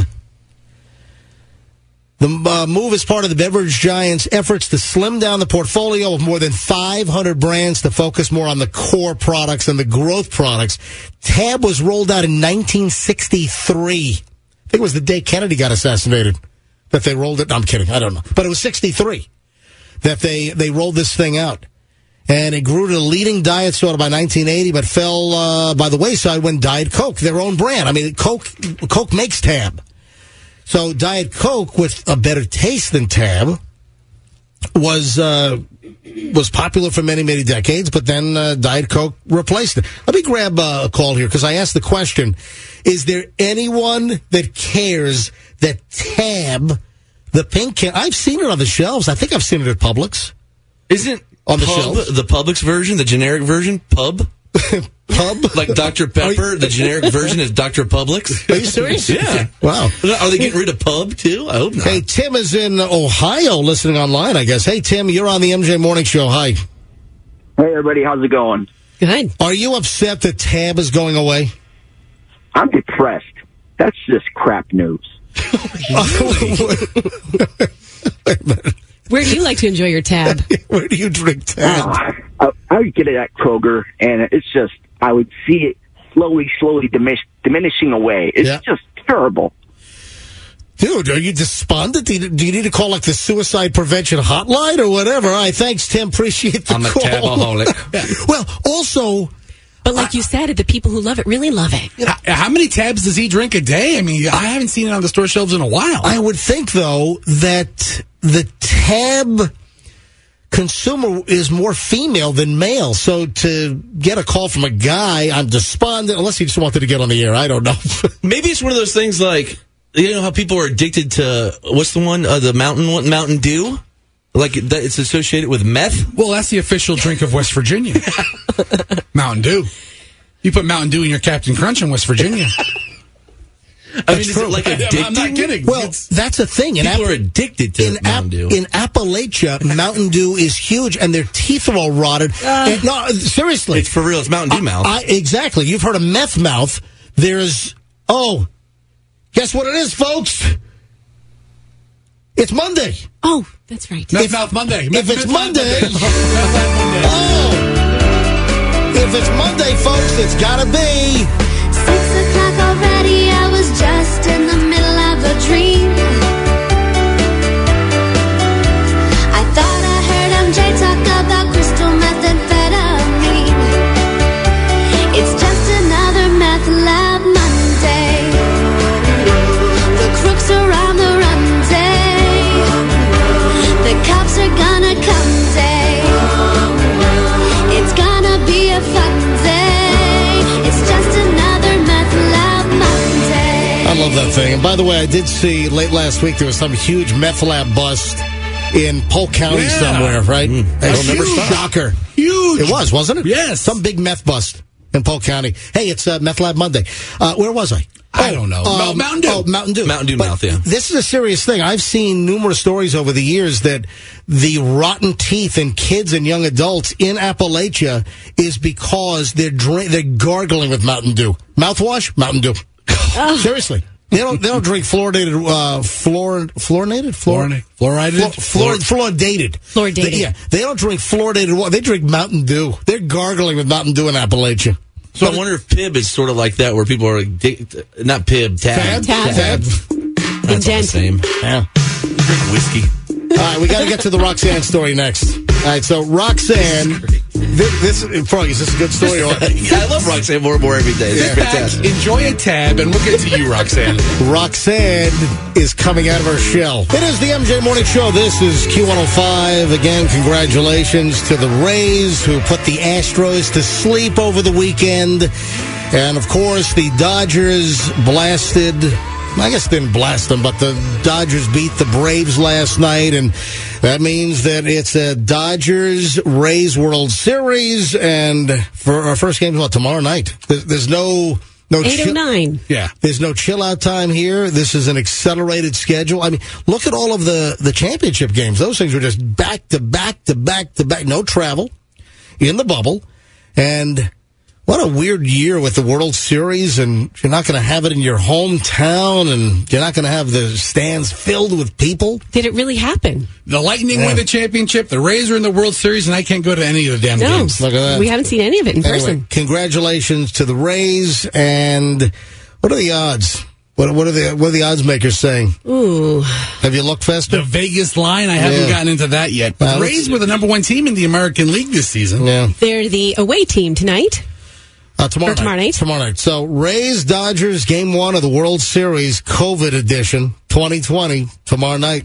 The move is part of the beverage giant's efforts to slim down the portfolio of more than 500 brands to focus more on the core products and the growth products. Tab was rolled out in 1963. I think it was the day Kennedy got assassinated that they rolled it. No, I'm kidding. I don't know. But it was 63 that they rolled this thing out. And it grew to the leading diet soda by 1980, but fell by the wayside when Diet Coke, their own brand. I mean, Coke makes Tab. So Diet Coke, with a better taste than Tab, was popular for many, many decades, but then Diet Coke replaced it. Let me grab a call here, because I asked the question, is there anyone that cares that Tab, the pink can, I've seen it on the shelves. I think I've seen it at Publix. Isn't on the Pub shelves? The Publix version, the generic version, Pub? Pub? Like Dr. Pepper, the generic version is Dr. Publix? Are you serious? Yeah. Wow. Are they getting rid of Pub, too? I hope not. Hey, Tim is in Ohio listening online, I guess. Hey, Tim, you're on the MJ Morning Show. Hi. Hey, everybody. How's it going? Good. Are you upset that Tab is going away? I'm depressed. That's just crap news. Where do you like to enjoy your Tab? Where do you drink Tab? I would get it at Kroger, and it's just, I would see it slowly diminishing away. It's just terrible. Dude, are you despondent? Do you need to call like the suicide prevention hotline or whatever? All right, thanks, Tim. Appreciate the I'm a call. tabaholic. Well, also... But like you said, the people who love it really love it. How many tabs does he drink a day? I mean, I haven't seen it on the store shelves in a while. I would think, though, that the tab consumer is more female than male. So to get a call from a guy, I'm despondent, unless he just wanted to get on the air. I don't know. Maybe it's one of those things like, you know how people are addicted to, what's the one, the Mountain Dew? Like, it's associated with meth? Well, that's the official drink of West Virginia. Mountain Dew. You put Mountain Dew in your Captain Crunch in West Virginia. I mean, is it like addicting? I'm not kidding. Well, that's a thing. People are addicted to Mountain Dew. In Appalachia, Mountain Dew is huge, and their teeth are all rotted. No, seriously. It's for real. It's Mountain Dew mouth. Exactly. You've heard of meth mouth. There's, guess what it is, folks? It's Monday. Oh, that's right. Meth Mouth Monday. If it's Monday. If it's Monday, folks, it's gotta be 6 o'clock already. I was just in the middle of a dream. I thought I heard MJ talk about crystal methamphetamine. It's just another meth lab Monday. The crooks are on the run day. The cops are gonna come day. It's gonna be a fun day. It's just another meth lab Monday. I love that thing. And by the way, I did see late last week there was some huge meth lab bust in Polk County somewhere, right? That'll never stop. Shocker. Huge. It was, wasn't it? Yes. Some big meth bust in Polk County. Hey, it's Meth Lab Monday. Where was I? I don't know. Mountain Dew. Oh, Mountain Dew. Mountain Dew But mouth, yeah. This is a serious thing. I've seen numerous stories over the years that the rotten teeth in kids and young adults in Appalachia is because they're gargling with Mountain Dew. Mouthwash? Mountain Dew. Seriously. They don't drink fluoridated They don't drink fluoridated water. They drink Mountain Dew. They're gargling with Mountain Dew in Appalachia. So I wonder if Pib is sort of like that, where people are addicted. Not Pib, Tab. Tab. That's all the same. Yeah. Drink whiskey. All right, we got to get to the Roxanne story next. All right, so Roxanne, Froggy, is this a good story? Yeah, I love Roxanne more and more every day. It's fantastic. Enjoy a tab, and we'll get to you, Roxanne. Roxanne is coming out of her shell. It is the MJ Morning Show. This is Q105. Again, congratulations to the Rays who put the Astros to sleep over the weekend. And, of course, the Dodgers blasted... I guess they didn't blast them, but the Dodgers beat the Braves last night, and that means that it's a Dodgers-Rays World Series, and for our first game, tomorrow night? There's no 8:09. Yeah. There's no chill-out time here. This is an accelerated schedule. I mean, look at all of the championship games. Those things were just back-to-back-to-back-to-back. No travel in the bubble, and... What a weird year with the World Series, and you're not going to have it in your hometown, and you're not going to have the stands filled with people. Did it really happen? The Lightning win the championship, the Rays are in the World Series, and I can't go to any of the damn games. Look at that. We haven't seen any of it in person. Congratulations to the Rays, and what are the odds? What are the odds makers saying? Ooh. Have you looked, Fester? The Vegas line, I haven't gotten into that yet. But the Rays were the number one team in the American League this season. Yeah. They're the away team tonight. Tomorrow night. So, Rays, Dodgers, Game 1 of the World Series, COVID edition, 2020, tomorrow night.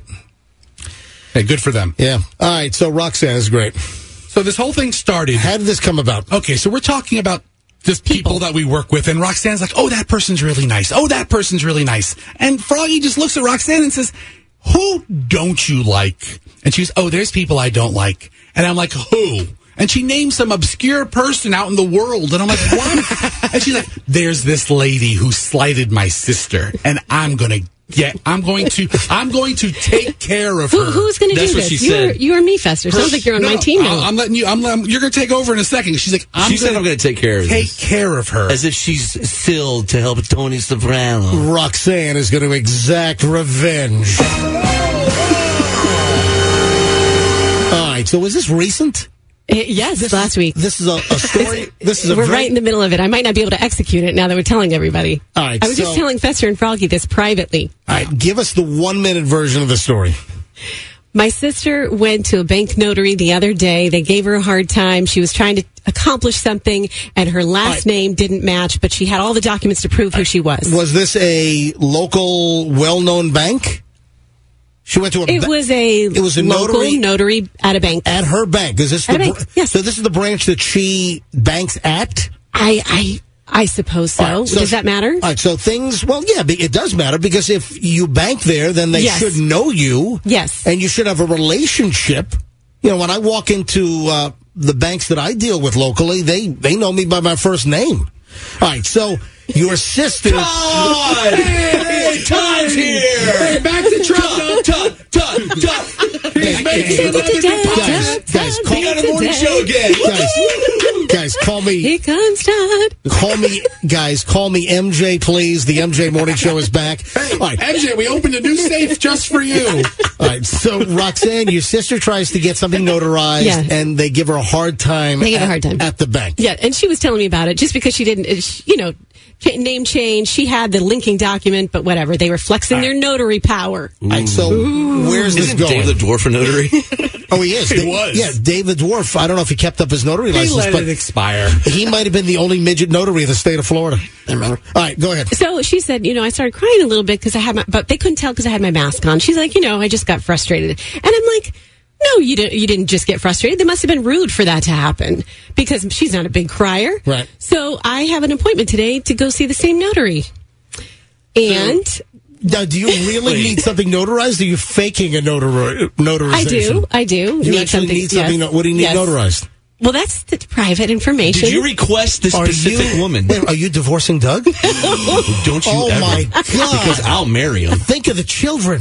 Hey, good for them. Yeah. All right, so Roxanne is great. So this whole thing started... How did this come about? Okay, so we're talking about just people that we work with, and Roxanne's like, oh, that person's really nice. Oh, that person's really nice. And Froggy just looks at Roxanne and says, who don't you like? And she's, oh, there's people I don't like. And I'm like, who? And she named some obscure person out in the world. And I'm like, what? And she's like, there's this lady who slighted my sister. And I'm going to take care of her. Who's going to do this? That's what she said. You or me, Fester. Sounds like you're on my team now. I'm letting you. You're going to take over in a second. She's like, she said I'm going to take care of her. Take care of her. As if she's still to help Tony Soprano. Roxanne is going to exact revenge. All right, so was this recent? Yes, last week. This is a story. We're right in the middle of it. I might not be able to execute it now that we're telling everybody. All right, I was just telling Fester and Froggy this privately. All right, give us the 1-minute version of the story. My sister went to a bank notary the other day. They gave her a hard time. She was trying to accomplish something, and her last name didn't match, but she had all the documents to prove who she was. Was this a local, well-known bank? She went to It was a local notary at a bank. At her bank. Is this Yes. So this is the branch that she banks at? I suppose so. Right, Does that matter? All right, so things, well, yeah, it does matter because if you bank there, then they should know you. Yes. And you should have a relationship. You know, when I walk into the banks that I deal with locally, they know me by my first name. All right, so your sister... Todd! Hey, Todd's here! Hey, back to Trump! Todd! Guys, call me on the morning show again. Guys, call me. Here comes Todd. Call me MJ, please. The MJ Morning Show is back. Hey, all right. MJ, we opened a new safe just for you. All right, so Roxanne, your sister tries to get something notarized, and they give her a hard time. They give her a hard time at the bank. Yeah, and she was telling me about it just because she didn't, name change. She had the linking document, but whatever. They were flexing their notary power. All right, so where's this Isn't going? Dave the Dwarf a notary? Oh, he is. He was. Yeah, Dave the Dwarf. I don't know if he kept up his notary He license, let but it expire. he might have been the only midget notary in the state of Florida. I remember. All right, go ahead. So she said, I started crying a little bit because but they couldn't tell because I had my mask on. She's like, I just got frustrated. And I'm like, no, you didn't just get frustrated. They must have been rude for that to happen because she's not a big crier. Right. So I have an appointment today to go see the same notary. And now, do you really need something notarized? Or are you faking a notarization? I do. You actually need something. Yes. What do you need Yes. notarized? Well, that's the private information. Did you request this specific woman? Wait, are you divorcing Doug? Don't you Oh, ever. my God. Because I'll marry him. Think of the children.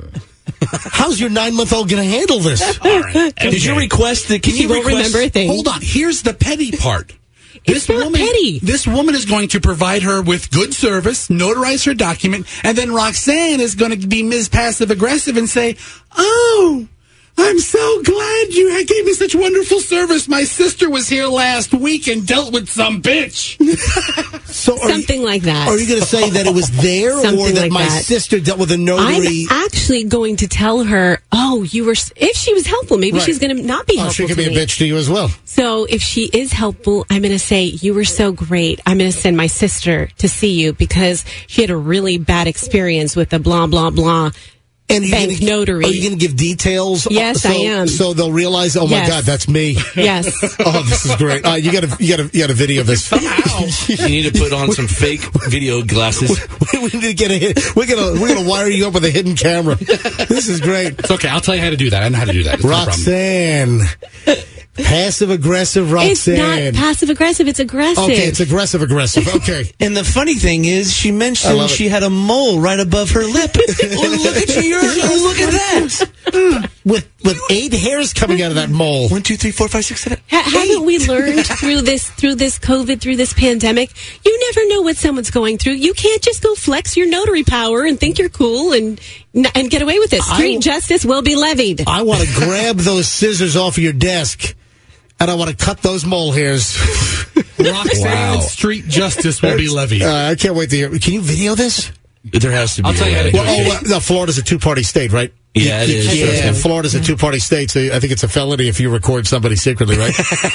How's your 9-month-old going to handle this? All right. Did you request it? Can She you won't request? remember a thing. Hold on. Here's the petty part. It's not petty. This woman is going to provide her with good service, notarize her document, and then Roxanne is going to be Ms. Passive Aggressive and say, "Oh, I'm so glad you gave me such wonderful service. My sister was here last week and dealt with some bitch." So Something like that. Are you going to say that it was there or Something that like my that. sister dealt with a notary? I'm actually going to tell her, if she was helpful, maybe Right. she's going to not be helpful she could to be me. a bitch to you as well. So if she is helpful, I'm going to say, you were so great. I'm going to send my sister to see you because she had a really bad experience with the blah, blah, blah. And bank notary. Are you going to give details? Yes, I am. So they'll realize, oh Yes. my God, that's me. Yes. Oh, this is great. You got to video this. You need to put on some fake video glasses. we need to get a hit. We're gonna wire you up with a hidden camera. This is great. It's okay. I'll tell you how to do that. I know how to do that. It's no problem. Roxanne. Passive aggressive Roxanne. It's not passive aggressive. It's aggressive. Okay, it's aggressive aggressive. Okay. And the funny thing is, she I mentioned love it. she had a mole right above her lip. Well, look at you! Look at that! With 8 hairs coming out of that mole. 1, 2, 3, 4, 5, 6, 7. Haven't we learned through this COVID, through this pandemic? You never know what someone's going through. You can't just go flex your notary power and think you're cool and get away with it. Street justice will be levied. I want to grab those scissors off of your desk, and I want to cut those mole hairs. Roxanne Street Justice will be levied. I can't wait to hear. Can you video this? There has to be. I'll tell you how to do it. No, Florida's a 2-party state, right? Yeah, it is. Yeah, Florida's a 2-party state, so I think it's a felony if you record somebody secretly, right?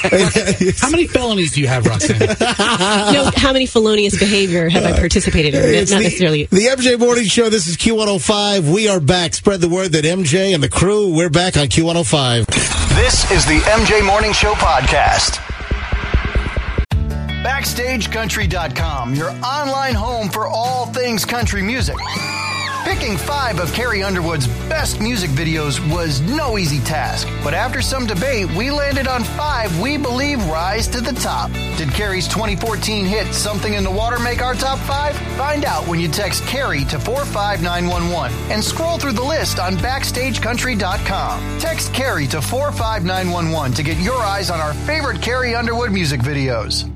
How many felonies do you have, Roxanne? No, how many felonious behavior have I participated in? It's Not necessarily. the MJ Morning Show. This is Q105. We are back. Spread the word that MJ and the crew, we're back on Q105. This is the MJ Morning Show podcast. BackstageCountry.com, your online home for all things country music. Picking 5 of Carrie Underwood's best music videos was no easy task, but after some debate, we landed on 5 we believe rise to the top. Did Carrie's 2014 hit Something in the Water make our top 5? Find out when you text Carrie to 45911 and scroll through the list on BackstageCountry.com. Text Carrie to 45911 to get your eyes on our favorite Carrie Underwood music videos.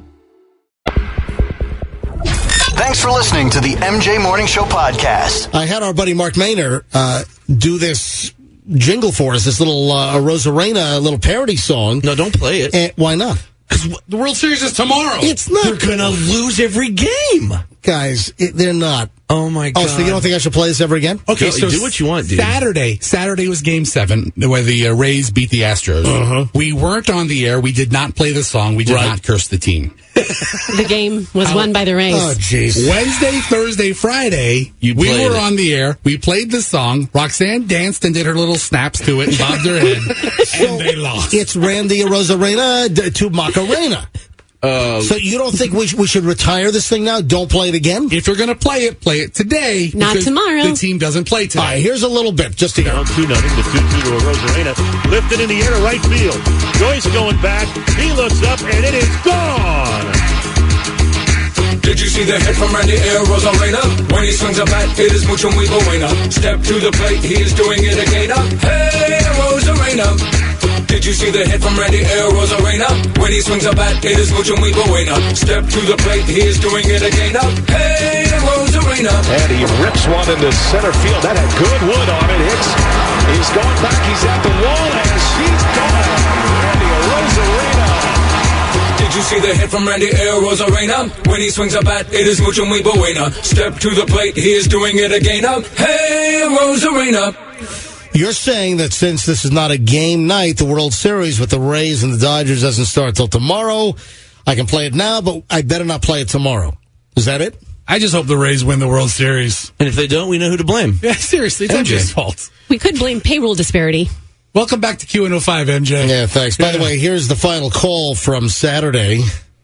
Thanks for listening to the MJ Morning Show podcast. I had our buddy Mark Maynard do this jingle for us, this little Rosarena, little parody song. No, don't play it. And why not? Because the World Series is tomorrow. It's not. They're going to lose every game. Guys, they're not. Oh, my God. Oh, so you don't think I should play this ever again? Okay, No, so do what you want, dude. Saturday was Game 7, where the Rays beat the Astros. We weren't on the air. We did not play the song. We did not curse the team. The game was won by the Rays. Oh, jeez. Wednesday, Thursday, Friday, we played were it. on the air. We played the song. Roxanne danced and did her little snaps to it and bobbed her head, and they lost. It's Randy Rosarena to Macarena. So you don't think we should retire this thing now? Don't play it again? If you're going to play it today. Not because tomorrow. The team doesn't play today. All right, here's a little bit, just to Down 2-0, the 2-2 to Rosarena. Lifted in the air to right field. Joyce going back. He looks up, and it is gone. Did you see the hit from Randy Rosarena? When he swings a bat, it is mucho muy buena. Step to the plate, he is doing it again. Hey, Rosarena. Did you see the hit from Randy Rosarena? When he swings a bat, it is mucho muy buena. Step to the plate, he is doing it again. Hey, Rosarena. And he rips one into center field. That had good wood on it. Hicks, he's going back. He's at the wall, and she's gone. Randy Rosarena. Did you see the hit from Randy Rosarena? When he swings a bat, it is mucho muy buena. Step to the plate, he is doing it again. Hey, Rosarena. You're saying that since this is not a game night, the World Series with the Rays and the Dodgers doesn't start till tomorrow, I can play it now, but I better not play it tomorrow. Is that it? I just hope the Rays win the World Series. And if they don't, we know who to blame. Yeah, seriously, it's MJ's fault. We could blame payroll disparity. Welcome back to Q105, MJ. Yeah, thanks. By the way, here's the final call from Saturday.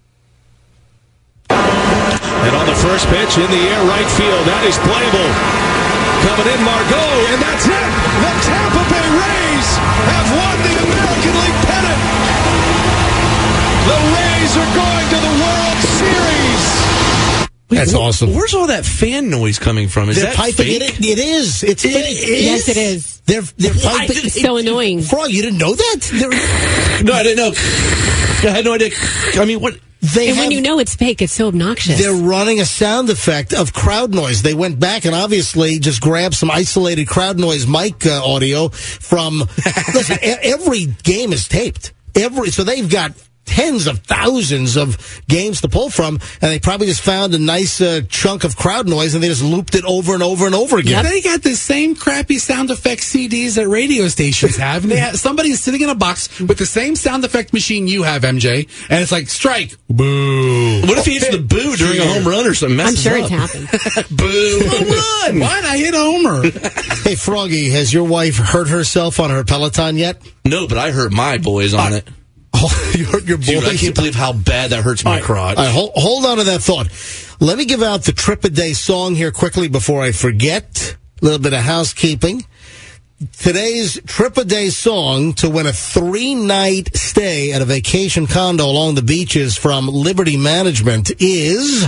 And on the first pitch, in the air, right field. That is playable. Coming in, Margot, and that's it. The Tampa Bay Rays have won the American League pennant. The Rays are going to the World Series. That's awesome. Where's all that fan noise coming from? Is They're that piping fake? it is. It's fake. Yes, it is. They're piping. It's so annoying. Frog, you didn't know that? No, I didn't know. I had no idea. I mean, what? When you know it's fake, it's so obnoxious. They're running a sound effect of crowd noise. They went back and obviously just grabbed some isolated crowd noise mic audio from. Listen, every game is taped. So they've got tens of thousands of games to pull from, and they probably just found a nice chunk of crowd noise, and they just looped it over and over and over again. Yeah, they got the same crappy sound effect CDs that radio stations have, and they have, somebody's sitting in a box with the same sound effect machine you have, MJ, and it's like, strike, boo. What if he hits the boo during a home run or something? I'm sure it's up? happened. Boo, home run. What? I hit a homer. Hey, Froggy, has your wife hurt herself on her Peloton yet? No, but I hurt my boys on it. Oh, you hurt your boys? Dude, I can't believe how bad that hurts my crotch. All right, hold on to that thought. Let me give out the Trip a Day song here quickly before I forget. A little bit of housekeeping. Today's Trip a Day song to win a 3-night stay at a vacation condo along the beaches from Liberty Management is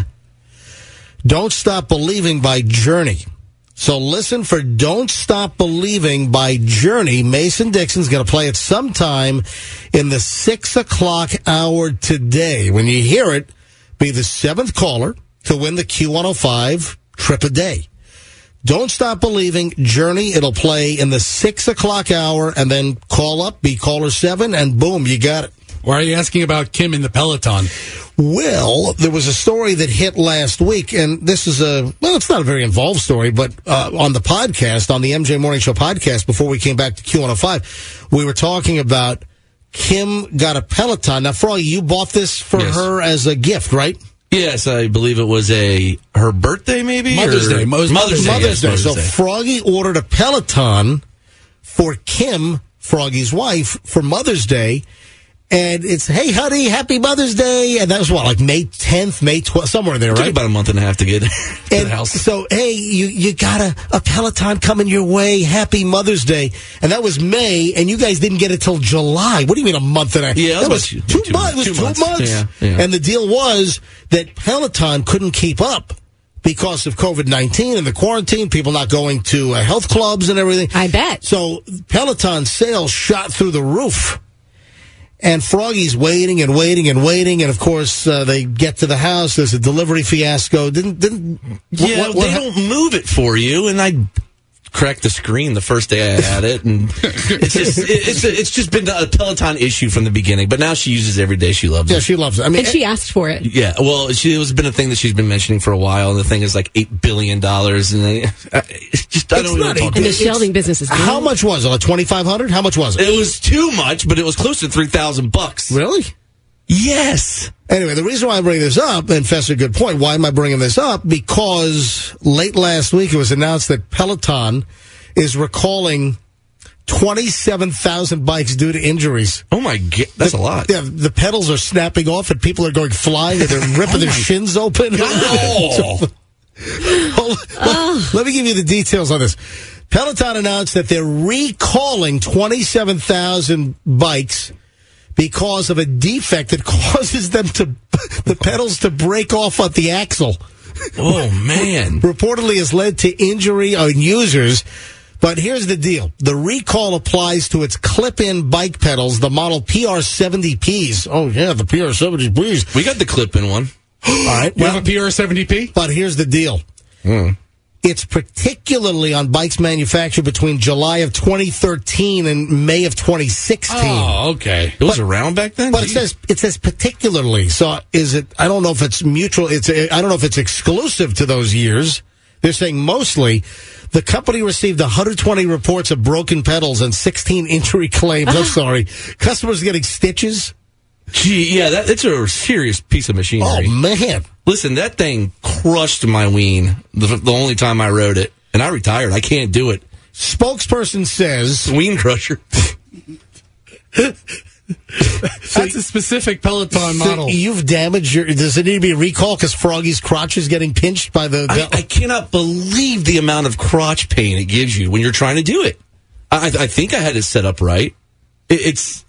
Don't Stop Believing by Journey. So listen for Don't Stop Believing by Journey. Mason Dixon's going to play it sometime in the 6 o'clock hour today. When you hear it, be the 7th caller to win the Q105 Trip a Day. Don't Stop Believing, Journey. It'll play in the 6 o'clock hour, and then call up, be caller 7, and boom, you got it. Why are you asking about Kim in the Peloton? Well, there was a story that hit last week, and this is it's not a very involved story, but on the podcast, on the MJ Morning Show podcast, before we came back to Q105, we were talking about Kim got a Peloton. Now, Froggy, you bought this for her as a gift, right? Yes, I believe it was her birthday, maybe? Mother's Day. Mother's Day. So Froggy ordered a Peloton for Kim, Froggy's wife, for Mother's Day. And it's, hey, honey, happy Mother's Day. And that was like May 10th, May 12th, somewhere in there, right? Took about a month and a half to get to the house. So, hey, you got a Peloton coming your way. Happy Mother's Day. And that was May, and you guys didn't get it till July. What do you mean a month and a half? Yeah, that was 2 months. It was 2 months. Yeah. And the deal was that Peloton couldn't keep up because of COVID-19 and the quarantine, people not going to health clubs and everything. I bet. So Peloton sales shot through the roof. And Froggy's waiting and waiting and waiting, and of course they get to the house. There's a delivery fiasco. They don't move it for you, and I cracked the screen the first day I had it, and it's just been a Peloton issue from the beginning. But now she uses it every day. She loves it. Yeah, she loves it. I mean, and she asked for it. Yeah, well, it's been a thing that she's been mentioning for a while, and the thing is like $8 billion, and it's just I don't know. And the shelving business is how much was it? Like $2,500? How much was it? It was too much, but it was close to $3,000. Really? Yes. Anyway, the reason why I bring this up, and Fess, a good point, why am I bringing this up? Because late last week it was announced that Peloton is recalling 27,000 bikes due to injuries. Oh my God, that's a lot. Yeah, the pedals are snapping off and people are going flying and they're ripping their shins open. Let me give you the details on this. Peloton announced that they're recalling 27,000 bikes because of a defect that causes the pedals to break off at the axle. Oh, man. Reportedly has led to injury on users. But here's the deal. The recall applies to its clip-in bike pedals, the model PR70Ps. Oh, yeah, the PR70Ps. We got the clip-in one. All right. You have a PR70P? But here's the deal. It's particularly on bikes manufactured between July of 2013 and May of 2016. Oh, okay. It was around back then? But it says particularly. So is it, I don't know if it's mutual, I don't know if it's exclusive to those years. They're saying mostly. The company received 120 reports of broken pedals and 16 injury claims. I'm sorry. Customers getting stitches. Gee, yeah, it's a serious piece of machinery. Oh, man. Listen, that thing crushed my ween the only time I rode it. And I retired. I can't do it. Spokesperson says... Ween crusher. That's a specific Peloton model. You've damaged your... Does it need to be a recall because Froggy's crotch is getting pinched by the... I cannot believe the amount of crotch pain it gives you when you're trying to do it. I think I had it set up right. Does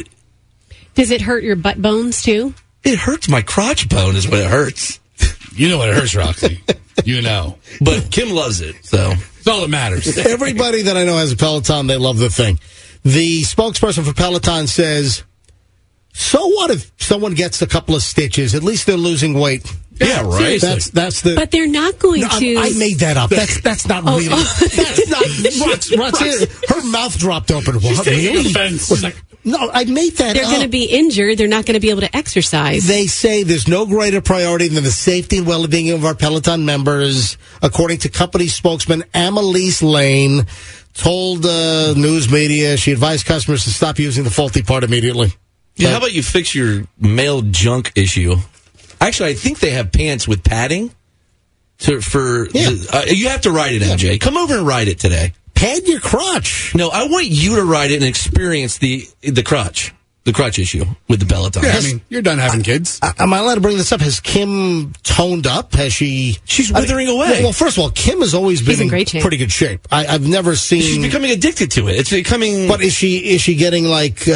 it hurt your butt bones, too? It hurts my crotch bone is what it hurts. You know what it hurts, Roxy. You know. But Kim loves it, so... It's all that matters. Everybody that I know has a Peloton, they love the thing. The spokesperson for Peloton says, so what if someone gets a couple of stitches? At least they're losing weight. Yeah, right. That's the... But they're not going to... I made that up. That's not real. That's not... her mouth dropped open. What, really? No, I made that They're going to be injured. They're not going to be able to exercise. They say there's no greater priority than the safety and well-being of our Peloton members, according to company spokesman Amelise Lane. Told news media she advised customers to stop using the faulty part immediately. Yeah, how about you fix your male junk issue? Actually, I think they have pants with padding. You have to ride it, MJ. Come over and ride it today. Pad your crotch. No, I want you to ride it and experience the crotch issue with the Peloton. Yeah, I mean, you're done having kids. Am I allowed to bring this up? Has Kim toned up? Has she? She's withering away. Well, first of all, Kim has always been in great shape. Pretty good shape. I've never seen. She's becoming addicted to it. It's becoming. But is she getting like?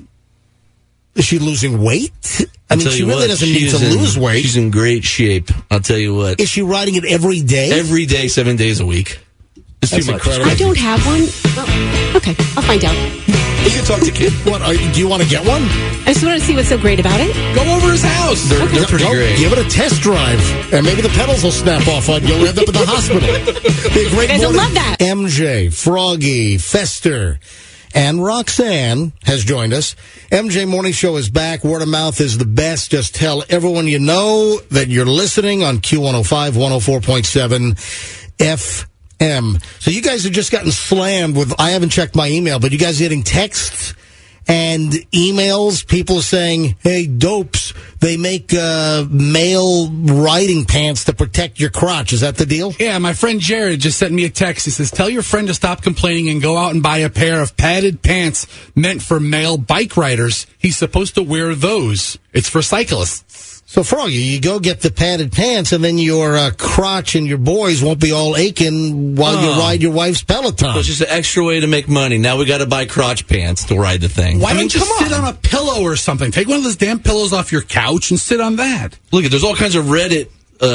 Is she losing weight? I mean, she really doesn't need to lose weight. She's in great shape. I'll tell you what. Is she riding it every day? Every day, 7 days a week. It's too much. Incredible. I don't have one. Oh, okay, I'll find out. You can talk to Kim. Do you want to get one? I just want to see what's so great about it. Go over his house. They're pretty great. Give it a test drive, and maybe the pedals will snap off on you. You'll end up in the hospital. Be a great I morning. love that. MJ, Froggy, Fester, and Roxanne has joined us. MJ Morning Show is back. Word of mouth is the best. Just tell everyone you know that you're listening on Q105, 104.7 FM. So you guys have just gotten slammed with, I haven't checked my email, but you guys are getting texts and emails, people saying, hey, dopes, they make male riding pants to protect your crotch. Is that the deal? Yeah, my friend Jared just sent me a text. He says, tell your friend to stop complaining and go out and buy a pair of padded pants meant for male bike riders. He's supposed to wear those. It's for cyclists. So, Froggy, you go get the padded pants, and then your crotch and your boys won't be all aching while you ride your wife's Peloton. So it's just an extra way to make money. Now we got to buy crotch pants to ride the thing. Why don't you sit on a pillow or something? Take one of those damn pillows off your couch and sit on that. Look, there's all kinds of Reddit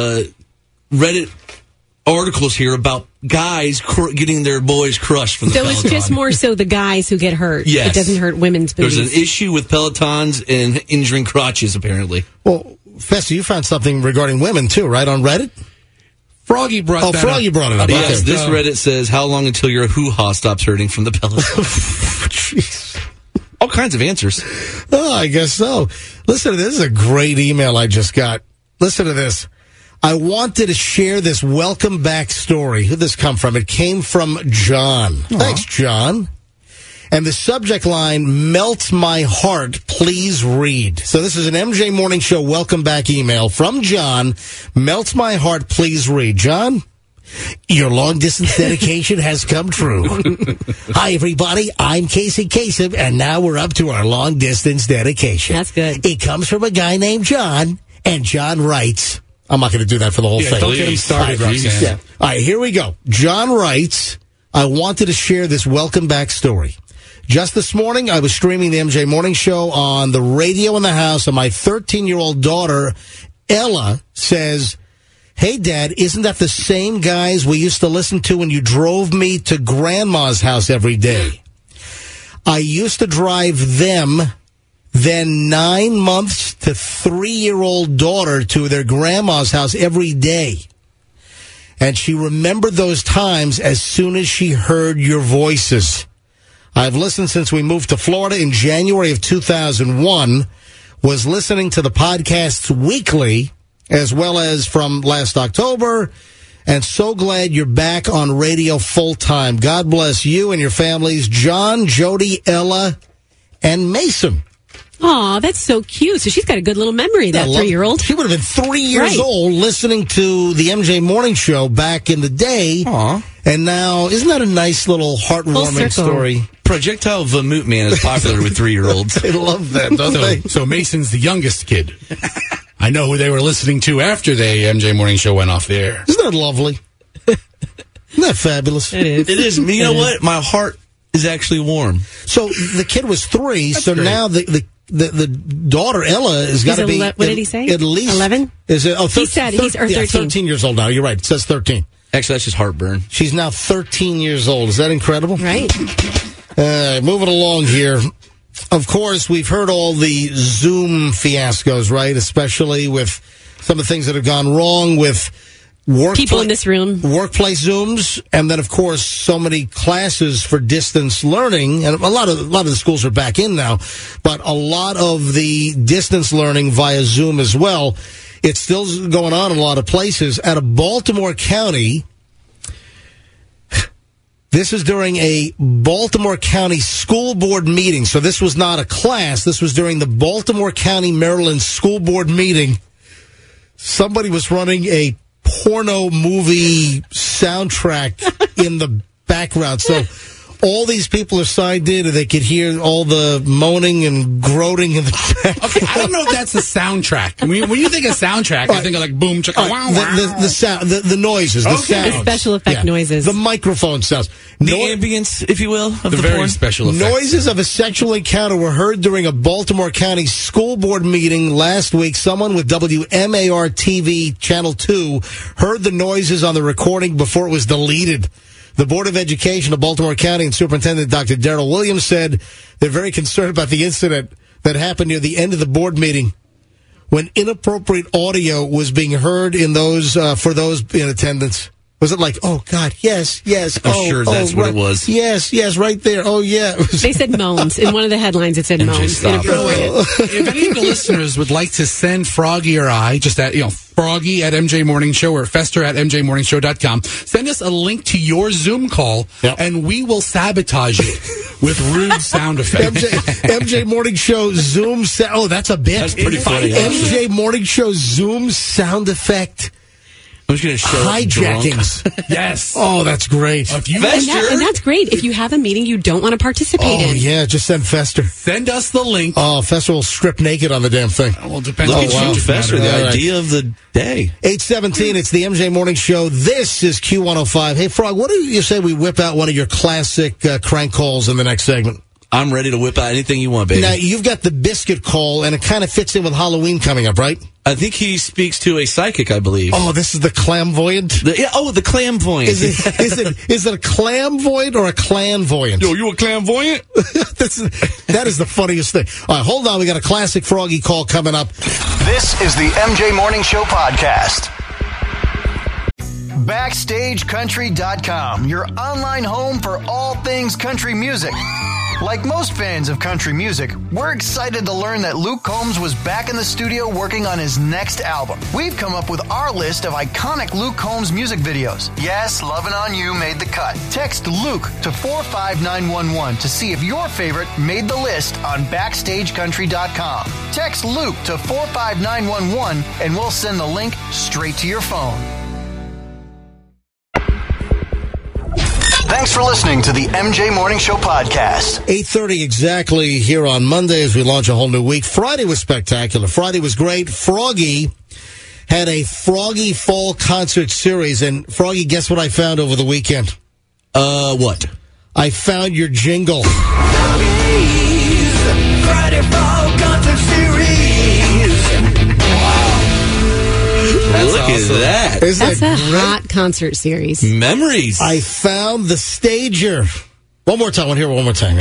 articles here about guys getting their boys crushed from the Peloton. So it's just more so the guys who get hurt. Yes. It doesn't hurt women's booties. There's an issue with Pelotons and injuring crotches, apparently. Well, Fester, you found something regarding women, too, right, on Reddit? Froggy brought that up. Froggy brought it up. Yes, Okay. this Reddit says, how long until your hoo-ha stops hurting from the pellet? Jeez. All kinds of answers. Oh, I guess so. Listen to this. This is a great email I just got. Listen to this. I wanted to share this welcome back story. Who did this come from? It came from John. Aww. Thanks, John. And the subject line, melts my heart, please read. So this is an MJ Morning Show welcome back email from John. Melts my heart, please read. John, your long distance dedication has come true. Hi, everybody. I'm Casey Kasem, and now we're up to our long distance dedication. That's good. It comes from a guy named John, and John writes, I'm not going to do that for the whole thing. Don't get him started, Roxanne. Yeah. All right, here we go. John writes, I wanted to share this welcome back story. Just this morning, I was streaming the MJ Morning Show on the radio in the house, and my 13-year-old daughter, Ella, says, hey, Dad, isn't that the same guys we used to listen to when you drove me to Grandma's house every day? I used to drive them, then 9 months to 3-year-old daughter to their grandma's house every day. And she remembered those times as soon as she heard your voices. I've listened since we moved to Florida in January of 2001, was listening to the podcasts weekly, as well as from last October, and so glad you're back on radio full-time. God bless you and your families, John, Jody, Ella, and Mason. Aw, that's so cute. So she's got a good little memory, that 3-year-old. She would have been 3 years old listening to the MJ Morning Show back in the day. Aw. And now, isn't that a nice little heartwarming story? Projectile Vermouth Man is popular with 3-year-olds. They love that, don't they? So Mason's the youngest kid. I know who they were listening to after the MJ Morning Show went off the air. Isn't that lovely? Isn't that fabulous? It is. It is. You know what? My heart is actually warm. So the kid was 3, That's so great. now the daughter, Ella, has got to be... What did he say? At least... 11? Is it, He said he's 13. 13 years old now. You're right. It says 13. Actually, that's just heartburn. She's now 13 years old. Is that incredible? Right. Moving along here. Of course, we've heard all the Zoom fiascos, right? Especially with some of the things that have gone wrong with people in this room. Workplace Zooms, and then, of course, so many classes for distance learning. And a lot of the schools are back in now, but a lot of the distance learning via Zoom as well. It's still going on in a lot of places. Out of Baltimore County, this is during a Baltimore County school board meeting. So this was not a class. This was during the Baltimore County, Maryland school board meeting. Somebody was running a porno movie soundtrack in the background. So all these people are signed in and they could hear all the moaning and groaning in the background. Okay, I don't know if that's the soundtrack. When you think of soundtrack, I think of like boom, chicka, wow, wow. The sound, the noises, the sounds. The special effect noises. The microphone sounds. The ambience, if you will, of the very porn. special effects. Noises of a sexual encounter were heard during a Baltimore County school board meeting last week. Someone with WMAR TV Channel 2 heard the noises on the recording before it was deleted. The Board of Education of Baltimore County and Superintendent Dr. Darrell Williams said they're very concerned about the incident that happened near the end of the board meeting when inappropriate audio was being heard in those for those in attendance. Was it like, oh, God, yes. I'm sure that's what right. it was. Yes, right there. Oh, yeah. They said moans. In one of the headlines, it said moans. stop. If any of the listeners would like to send Froggy or I, just at, Froggy at MJ Morning Show or Fester at MJMorningshow.com, send us a link to your Zoom call, and we will sabotage it with rude sound effects. MJ Morning Show Zoom sound. Oh, that's a bit. That's pretty funny, MJ Morning Show Zoom sound effect. I'm just going to show hijackings. Yes. Oh, that's great. And that's great. If you have a meeting you don't want to participate in. Oh, yeah, just send Fester. Send us the link. Oh, Fester will strip naked on the damn thing. Well, depends Look on at you, Fester, the idea of the day. 8:17, it's the MJ Morning Show. This is Q105. Hey, Frog, what do you say we whip out one of your classic crank calls in the next segment? I'm ready to whip out anything you want, baby. Now, you've got the biscuit call, and it kind of fits in with Halloween coming up, right? I think he speaks to a psychic, I believe. Oh, this is the clairvoyant? The clairvoyant. Is it a clairvoyant or a clanvoyant? Yo, you a clairvoyant? That is the funniest thing. All right, hold on. We got a classic Froggy call coming up. This is the MJ Morning Show podcast. BackstageCountry.com, your online home for all things country music. Like most fans of country music, we're excited to learn that Luke Combs was back in the studio working on his next album. We've come up with our list of iconic Luke Combs music videos. Yes, Lovin' On You made the cut. Text Luke to 45911 to see if your favorite made the list on BackstageCountry.com. Text Luke to 45911 and we'll send the link straight to your phone. Thanks for listening to the MJ Morning Show podcast. 8:30 exactly here on Monday as we launch a whole new week. Friday was spectacular. Friday was great. Froggy had a Froggy Fall concert series. And Froggy, guess what I found over the weekend? What? I found your jingle. Friday Fall concert series. Look awesome. At that. That's a hot concert series. Memories. I found the stager. One more time. One more time.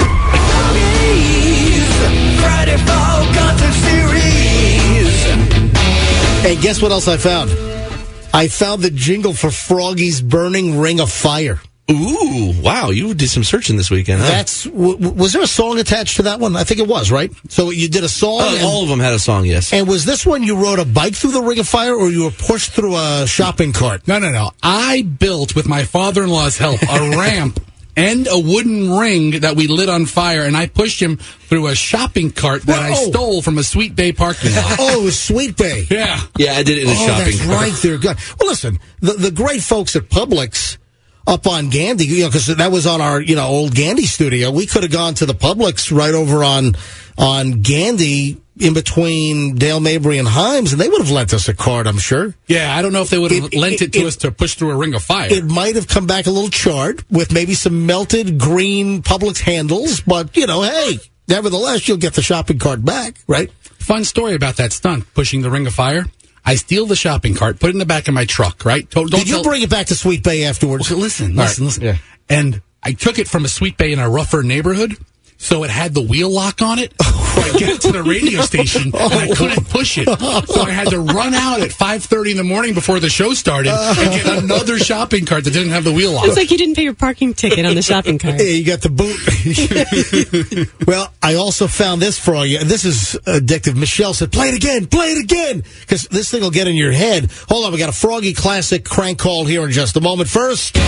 Friday Fall concert series. Hey, guess what else I found? I found the jingle for Froggy's Burning Ring of Fire. Ooh, wow. You did some searching this weekend, huh? Was there a song attached to that one? I think it was, right? So you did a song? All of them had a song, yes. And was this one you rode a bike through the Ring of Fire or you were pushed through a shopping cart? No. I built, with my father-in-law's help, a ramp and a wooden ring that we lit on fire, and I pushed him through a shopping cart that I stole from a Sweet Bay parking lot. Oh, it was Sweet Bay. Yeah. Yeah, I did it in a shopping that's cart. Right there. Good. Well, listen, the great folks at Publix up on Gandy, because that was on our, old Gandy studio. We could have gone to the Publix right over on Gandy in between Dale Mabry and Himes, and they would have lent us a card, I'm sure. Yeah, I don't know if they would have lent it to us to push through a ring of fire. It might have come back a little charred with maybe some melted green Publix handles, but, hey, nevertheless, you'll get the shopping cart back, right? Fun story about that stunt, pushing the ring of fire. I steal the shopping cart, put it in the back of my truck, right? Did you bring it back to Sweet Bay afterwards? Well, listen. Yeah. And I took it from a Sweet Bay in a rougher neighborhood, so it had the wheel lock on it. So I get it to the radio station, and I couldn't push it. So I had to run out at 5:30 in the morning before the show started and get another shopping cart that didn't have the wheel lock. It's like you didn't pay your parking ticket on the shopping cart. Yeah, you got the boot. Well, I also found this for you, and this is addictive. Michelle said, play it again, because this thing will get in your head. Hold on, we got a Froggy Classic crank call here in just a moment. First,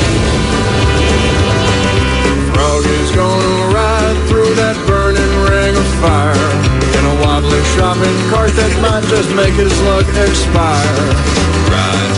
Froggy's gonna ride through that burning ring of fire in a wobbly shopping cart that might just make his luck expire. Ride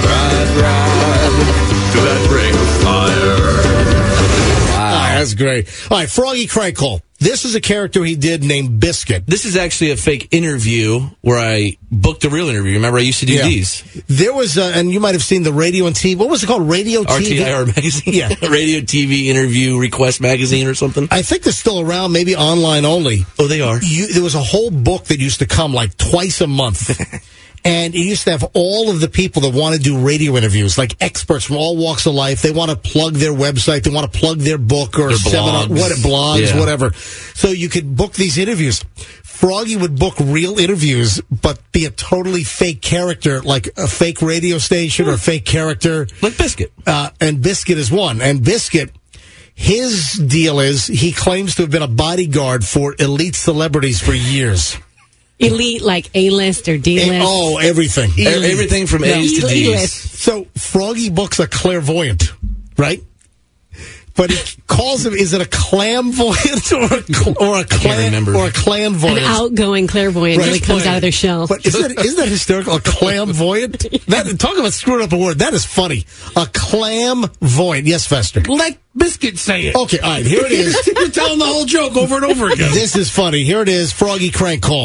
to that ring of fire. Wow, that's great. All right, Froggy crank call. This is a character he did named Biscuit. This is actually a fake interview where I booked a real interview. Remember, I used to do these. There was, and you might have seen the radio and TV. What was it called? Radio TV? RTIR magazine? Yeah. Radio TV interview request magazine or something? I think they're still around, maybe online only. Oh, they are? There was a whole book that used to come like twice a month. And it used to have all of the people that want to do radio interviews, like experts from all walks of life. They want to plug their website. They want to plug their book or their seminar, blogs. whatever. So you could book these interviews. Froggy would book real interviews, but be a totally fake character, like a fake radio station or a fake character. Like Biscuit. And Biscuit is one. And Biscuit, his deal is he claims to have been a bodyguard for elite celebrities for years. Elite, like A-list or D-list? Oh, everything. Everything from A's to D's. So Froggy books a clairvoyant, right? But he calls him, is it a clamvoyant or a clanvoyant? An outgoing clairvoyant really comes out of their shell. But isn't that hysterical? A clamvoyant? Talk about screwing up a word. That is funny. A clamvoyant. Yes, Fester. Let Biscuit say it. Okay, all right, here it is. You're telling the whole joke over and over again. This is funny. Here it is. Froggy crank call.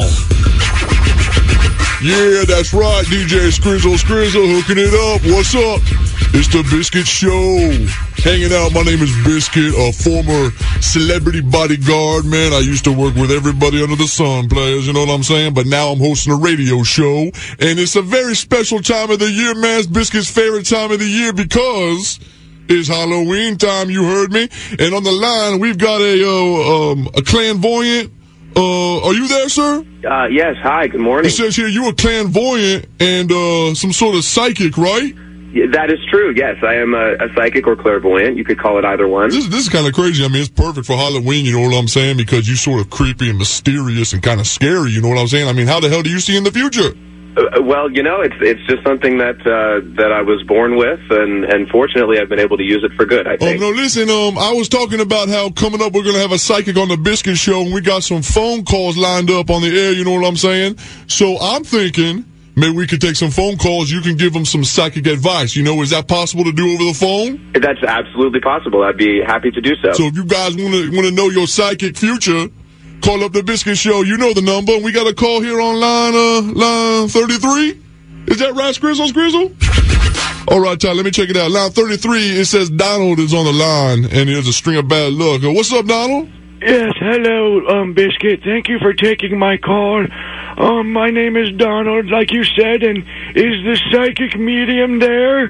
Yeah, that's right. DJ Skrizzle hooking it up. What's up? It's the Biscuit Show. Hanging out. My name is Biscuit, a former celebrity bodyguard, man. I used to work with everybody under the sun, players, you know what I'm saying? But now I'm hosting a radio show, and it's a very special time of the year, man. It's Biscuit's favorite time of the year because it's Halloween time, you heard me. And on the line, we've got a clairvoyant. Are you there, sir? Yes. Hi. Good morning. It says here you a clairvoyant and some sort of psychic, right? That is true, yes. I am a psychic or clairvoyant. You could call it either one. This is kind of crazy. I mean, it's perfect for Halloween, you know what I'm saying? Because you're sort of creepy and mysterious and kind of scary, you know what I'm saying? I mean, how the hell do you see in the future? Well, you know, it's just something that I was born with, and fortunately I've been able to use it for good, I think. No, listen, I was talking about how coming up we're going to have a psychic on the Biscuit Show, and we got some phone calls lined up on the air, you know what I'm saying? So I'm thinking maybe we could take some phone calls. You can give them some psychic advice. You know, is that possible to do over the phone? That's absolutely possible. I'd be happy to do so. So if you guys want to know your psychic future, call up the Biscuit Show. You know the number. We got a call here on line 33. Is that right, Scrizzle? All right, Ty, let me check it out. Line 33, it says Donald is on the line, and there's a string of bad luck. What's up, Donald? Yes, hello, Biscuit. Thank you for taking my call. My name is Donald, like you said, and is the psychic medium there?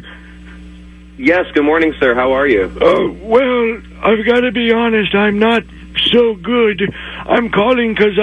Yes, good morning, sir. How are you? Well, I've got to be honest, I'm not so good. I'm calling because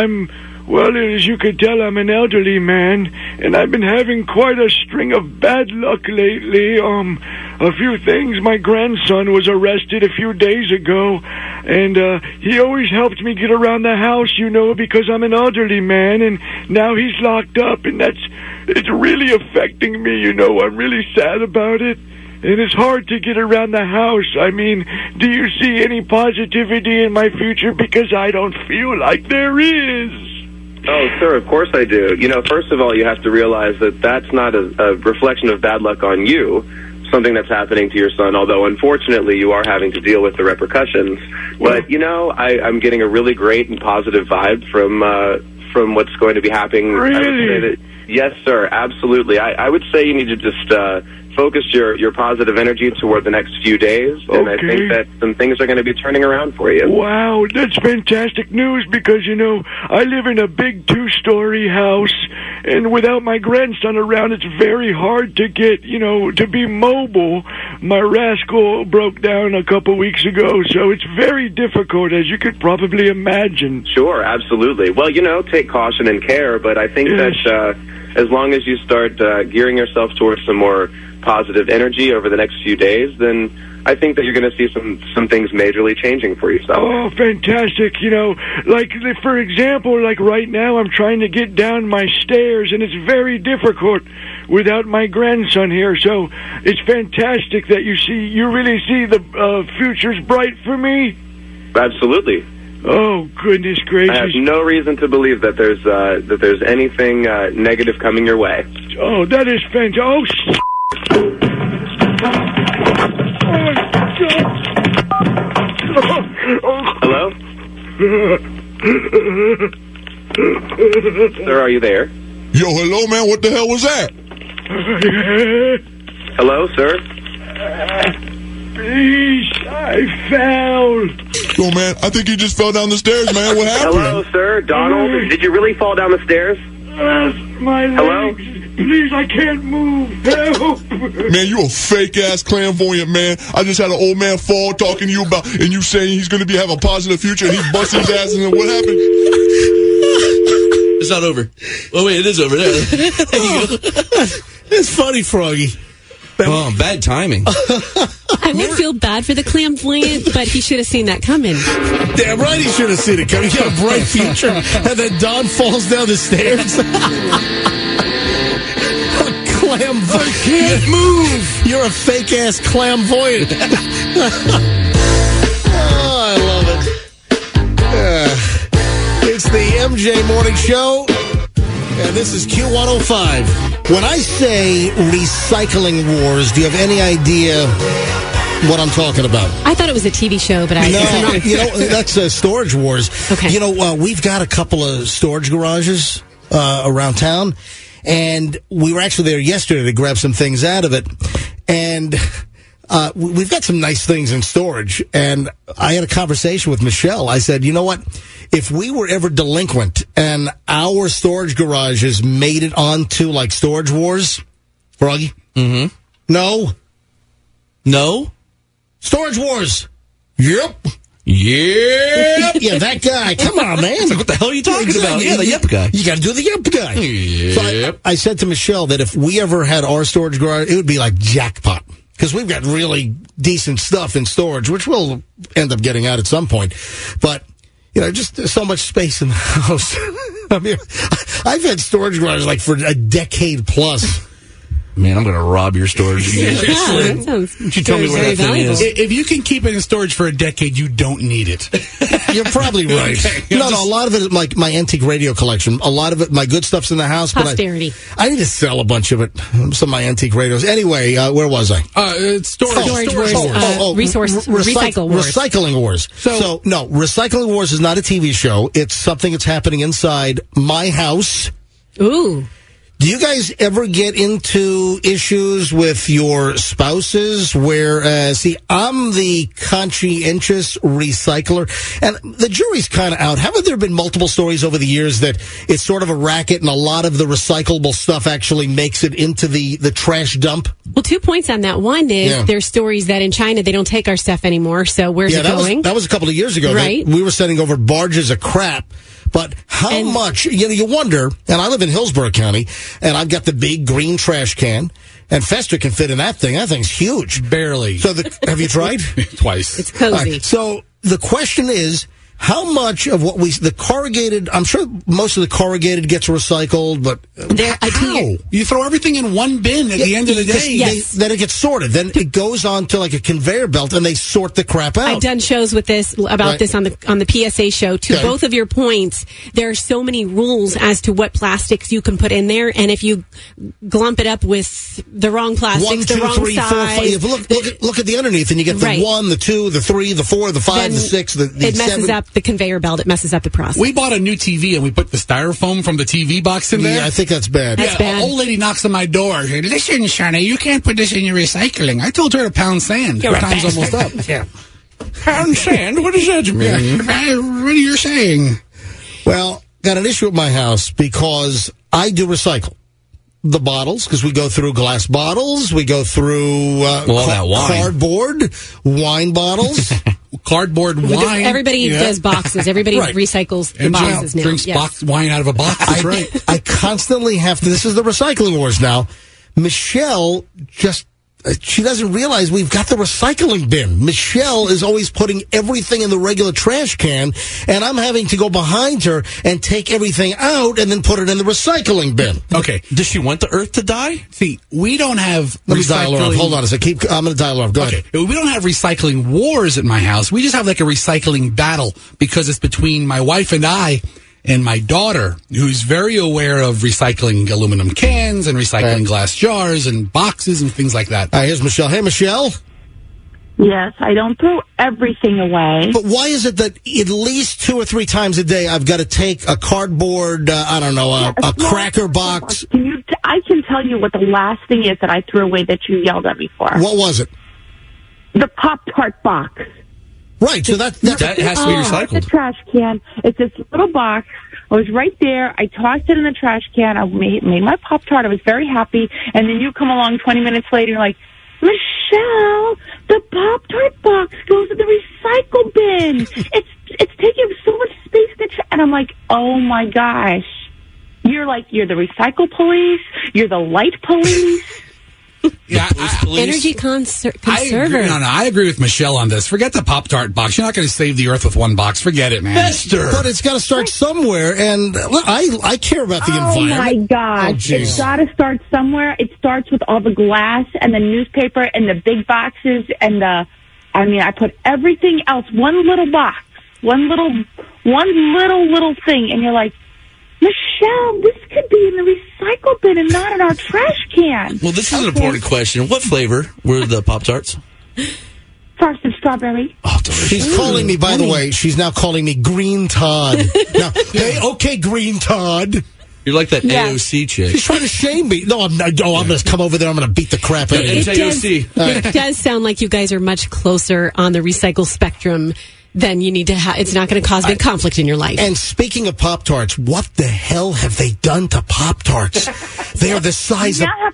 well, as you could tell, I'm an elderly man, and I've been having quite a string of bad luck lately. A few things. My grandson was arrested a few days ago, and he always helped me get around the house, you know, because I'm an elderly man, and now he's locked up, and it's really affecting me, you know. I'm really sad about it. And it's hard to get around the house. I mean, do you see any positivity in my future? Because I don't feel like there is. Oh, sir, of course I do. You know, first of all, you have to realize that that's not a reflection of bad luck on you, something that's happening to your son, although unfortunately you are having to deal with the repercussions. But, you know, I'm getting a really great and positive vibe from what's going to be happening. Really? I would say that, yes, sir, absolutely. I would say you need to just focus your positive energy toward the next few days, and I think that some things are going to be turning around for you. Wow, that's fantastic news, because, you know, I live in a big 2-story house, and without my grandson around, it's very hard to get, you know, to be mobile. My rascal broke down a couple weeks ago, so it's very difficult, as you could probably imagine. Sure, absolutely. Well, you know, take caution and care, but I think that as long as you start gearing yourself towards some more positive energy over the next few days, then I think that you're going to see some things majorly changing for yourself. Oh, fantastic. You know, like, for example, like right now I'm trying to get down my stairs, and it's very difficult without my grandson here. So it's fantastic that you really see the future's bright for me. Absolutely. Oh, goodness gracious. I have no reason to believe that there's anything negative coming your way. Oh, that is fantastic. Oh, Hello? Sir, are you there? Yo, hello, man. What the hell was that? Hello, sir? Please, I fell. Yo, man, I think you just fell down the stairs, man. What happened? Hello, sir? Donald? Did you really fall down the stairs? My legs. Hello? Please, I can't move. Help. Man, you a fake-ass clairvoyant, man. I just had an old man fall talking to you about, and you saying he's going to have a positive future, and he busts his ass, and then what happened? It's not over. Oh, wait, it is over there. There you go. It's funny, Froggy. Oh, bad timing. I would feel bad for the clairvoyant, but he should have seen that coming. Damn right he should have seen it coming. He got a bright future, and then Don falls down the stairs. Clairvoyant. I can't move. You're a fake-ass clairvoyant. Oh, I love it. It's the MJ Morning Show, and this is Q105. When I say recycling wars, do you have any idea what I'm talking about? I thought it was a TV show, but I guess I'm wrong. You know, that's Storage Wars. Okay. You know, we've got a couple of storage garages around town, and we were actually there yesterday to grab some things out of it. And we've got some nice things in storage. And I had a conversation with Michelle. I said, you know what? If we were ever delinquent and our storage garages made it onto, like, Storage Wars, Froggy? Yep. Yeah, that guy. Come on, man. It's like, what the hell are you talking about? Yeah, the yep guy. You got to do the yep guy. Yep. So I said to Michelle that if we ever had our storage garage, it would be like jackpot. Because we've got really decent stuff in storage, which we'll end up getting out at some point. But, just so much space in the house. I mean, I've had storage garages like for a decade plus. Man, I'm going to rob your storage. That sounds You tell me where that thing valuable. is. If you can keep it in storage for a decade, you don't need it. You're probably right. No, a lot of it is like my antique radio collection. A lot of it, my good stuff's in the house. Posterity. But I need to sell a bunch of it. Some of my antique radios. Anyway, where was I? Storage Wars, Recycle Wars. Recycling Wars. So, no, Recycling Wars is not a TV show. It's something that's happening inside my house. Ooh. Do you guys ever get into issues with your spouses where, see, I'm the conscientious recycler, and the jury's kind of out. Haven't there been multiple stories over the years that it's sort of a racket and a lot of the recyclable stuff actually makes it into the trash dump? Well, 2 points on that. One is there's stories that in China they don't take our stuff anymore, so where's it going? That was a couple of years ago. Right. We were sending over barges of crap. But how much, you wonder, and I live in Hillsborough County, and I've got the big green trash can, and Fester can fit in that thing. That thing's huge. Barely. So have you tried? Twice. It's cozy. All right, so the question is, how much of what the corrugated, I'm sure most of the corrugated gets recycled, but how? You throw everything in one bin at the end of the day. Then it gets sorted. Then it goes on to like a conveyor belt, and they sort the crap out. I've done shows with this this on the PSA show. To both of your points, there are so many rules as to what plastics you can put in there, and if you glump it up with the wrong plastics, 1, 2, the wrong 3, 4, 5. size, look at the underneath, and you get the 1, the 2, the 3, the 4, the 5, then the 6, the it messes 7. up the conveyor belt. It messes up the process. We bought a new TV and we put the styrofoam from the TV box in there. Yeah, I think that's bad. That's bad. An old lady knocks on my door. Listen, Shana, you can't put this in your recycling. I told her to pound sand. You're Her time's almost up. Yeah. Pound sand? What does that mean? What are you saying? Well, got an issue at my house because I do recycle the bottles, because we go through glass bottles, we go through that wine. cardboard, wine bottles. Cardboard wine. Everybody does boxes. Everybody recycles the boxes now. Drinks box wine out of a box. That's right. I constantly have to. This is the recycling wars now. Michelle she doesn't realize we've got the recycling bin. Michelle is always putting everything in the regular trash can, and I'm having to go behind her and take everything out and then put it in the recycling bin. Okay. Does she want the earth to die? See, we don't have Let me dial her off. Hold on a second. I'm going to dial her off. Go ahead. We don't have recycling wars at my house. We just have like a recycling battle because it's between my wife and I and my daughter, who's very aware of recycling aluminum cans and recycling glass jars and boxes and things like that. Here's Michelle. Hey, Michelle. Yes, I don't throw everything away. But why is it that at least 2 or 3 times a day I've got to take a cardboard, a cracker box? I can tell you what the last thing is that I threw away that you yelled at me for. What was it? The Pop-Tart box. Right, so that has to be recycled. It's a trash can. It's this little box. I was right there. I tossed it in the trash can. I made my Pop-Tart. I was very happy. And then you come along 20 minutes later and you're like, Michelle, the Pop-Tart box goes in the recycle bin. It's taking up so much space in the trash. And I'm like, oh my gosh. You're the recycle police. You're the light police. Energy conserver. I agree with Michelle on this. Forget the Pop-Tart box. You're not going to save the earth with one box. Forget it, man. But it's got to start somewhere, and look, I care about the environment. Oh, my gosh. It's got to start somewhere. It starts with all the glass and the newspaper and the big boxes and I put everything else, one little box, one little thing, and you're like, Michelle, this could be in the recycle bin and not in our trash can. Well, this is an important question. What flavor were the Pop-Tarts? Frosted strawberry. Oh, delicious. She's calling me, by the way, she's now calling me Green Todd. Now, hey, okay, Green Todd. You're like that AOC chick. She's trying to shame me. No, I'm not. Oh, I'm going to come over there. I'm going to beat the crap out of you. It does sound like you guys are much closer on the recycle spectrum than you need to have. It's not going to cause big conflict in your life. And speaking of Pop-Tarts, what the hell have they done to Pop-Tarts? They are the size you now have to eat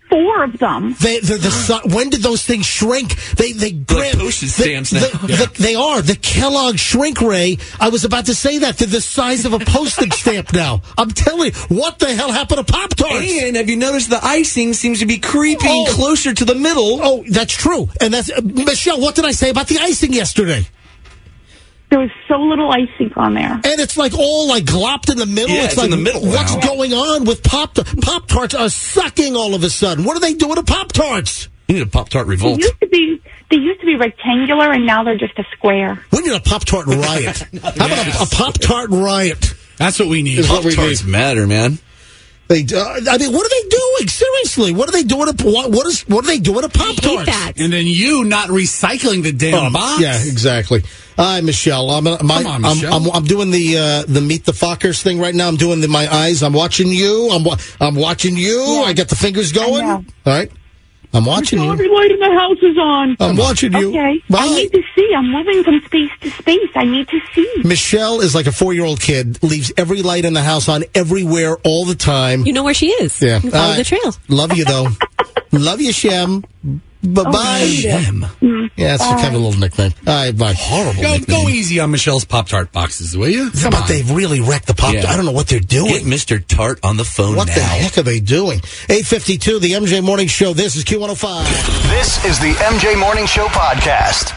4 of them. When did those things shrink? They like postage stamps now. They are. The Kellogg Shrink Ray, I was about to say that, they're the size of a postage stamp now. I'm telling you, what the hell happened to Pop-Tarts? And have you noticed the icing seems to be creeping closer to the middle? Oh, that's true. And that's Michelle, what did I say about the icing yesterday? There was so little icing on there. And it's like all like glopped in the middle. Yeah, it's like, in the middle. What's going on with Pop-Tarts are sucking all of a sudden. What are they doing to Pop-Tarts? We need a Pop-Tart revolt. They used to be rectangular, and now they're just a square. We need a Pop-Tart riot. How about a Pop-Tart riot? That's what we need. Pop-Tarts matter, man. I mean, what are they doing? Seriously, what are they doing? What are they doing to Pop-Tarts? And then you not recycling the damn box. Yeah, exactly. Hi, Michelle. I'm doing the Meet the Fockers thing right now. I'm doing my eyes. I'm watching you. I'm watching you. Yeah. I got the fingers going. All right. I'm watching you. Every light in the house is on. I'm watching you. Okay. Bye. I need to see. I'm moving from space to space. I need to see. Michelle is like a 4-year-old kid. Leaves every light in the house on everywhere all the time. You know where she is. Yeah. You follow the trail. Love you, though. Love you, Shem. Bye-bye. Shem. Yeah, it's kind of a little nickname. All right, bye. Horrible Go easy on Michelle's Pop-Tart boxes, will you? Come on. They've really wrecked the Pop-Tart. Yeah. I don't know what they're doing. Get Mr. Tart on the phone What now. the heck are they doing? 8:52, the MJ Morning Show. This is Q105. This is the MJ Morning Show podcast.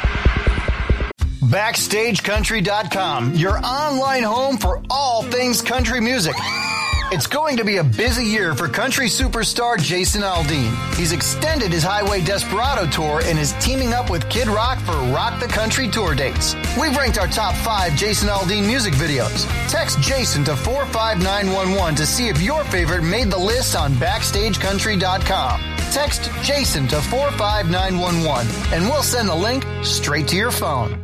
BackstageCountry.com, your online home for all things country music. It's going to be a busy year for country superstar Jason Aldean. He's extended his Highway Desperado tour and is teaming up with Kid Rock for Rock the Country tour dates. We've ranked our top 5 Jason Aldean music videos. Text Jason to 45911 to see if your favorite made the list on BackstageCountry.com. Text Jason to 45911 and we'll send the link straight to your phone.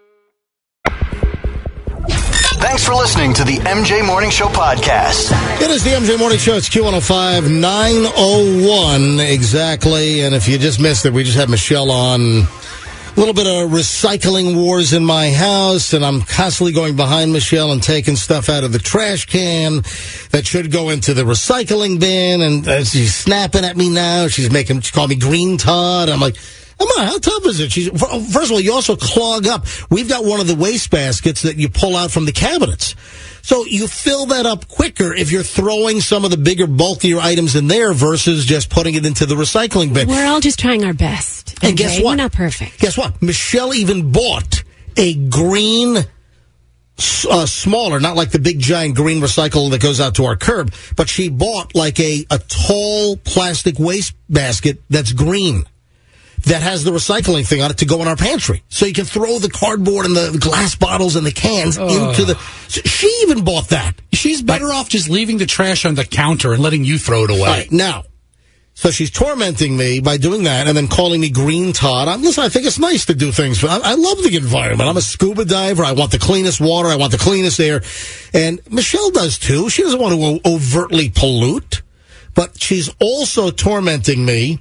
Thanks for listening to the MJ Morning Show podcast. It is the MJ Morning Show. It's Q105, 9:01 exactly. And if you just missed it, we just had Michelle on. A little bit of recycling wars in my house, and I'm constantly going behind Michelle and taking stuff out of the trash can that should go into the recycling bin. And she's snapping at me now. She called me Green Todd. I'm like, come on, how tough is it? First of all, you also clog up. We've got one of the waste baskets that you pull out from the cabinets. So you fill that up quicker if you're throwing some of the bigger, bulkier items in there versus just putting it into the recycling bin. We're all just trying our best. And okay? guess what? We're not perfect. Guess what? Michelle even bought a green, smaller, not like the big giant green recycle that goes out to our curb, but she bought like a tall plastic waste basket that's green. That has the recycling thing on it to go in our pantry. So you can throw the cardboard and the glass bottles and the cans into the... She even bought that. She's better off just leaving the trash on the counter and letting you throw it away. All right, now, so she's tormenting me by doing that and then calling me Green Todd. Listen, I think it's nice to do things. I love the environment. I'm a scuba diver. I want the cleanest water. I want the cleanest air. And Michelle does too. She doesn't want to overtly pollute. But she's also tormenting me.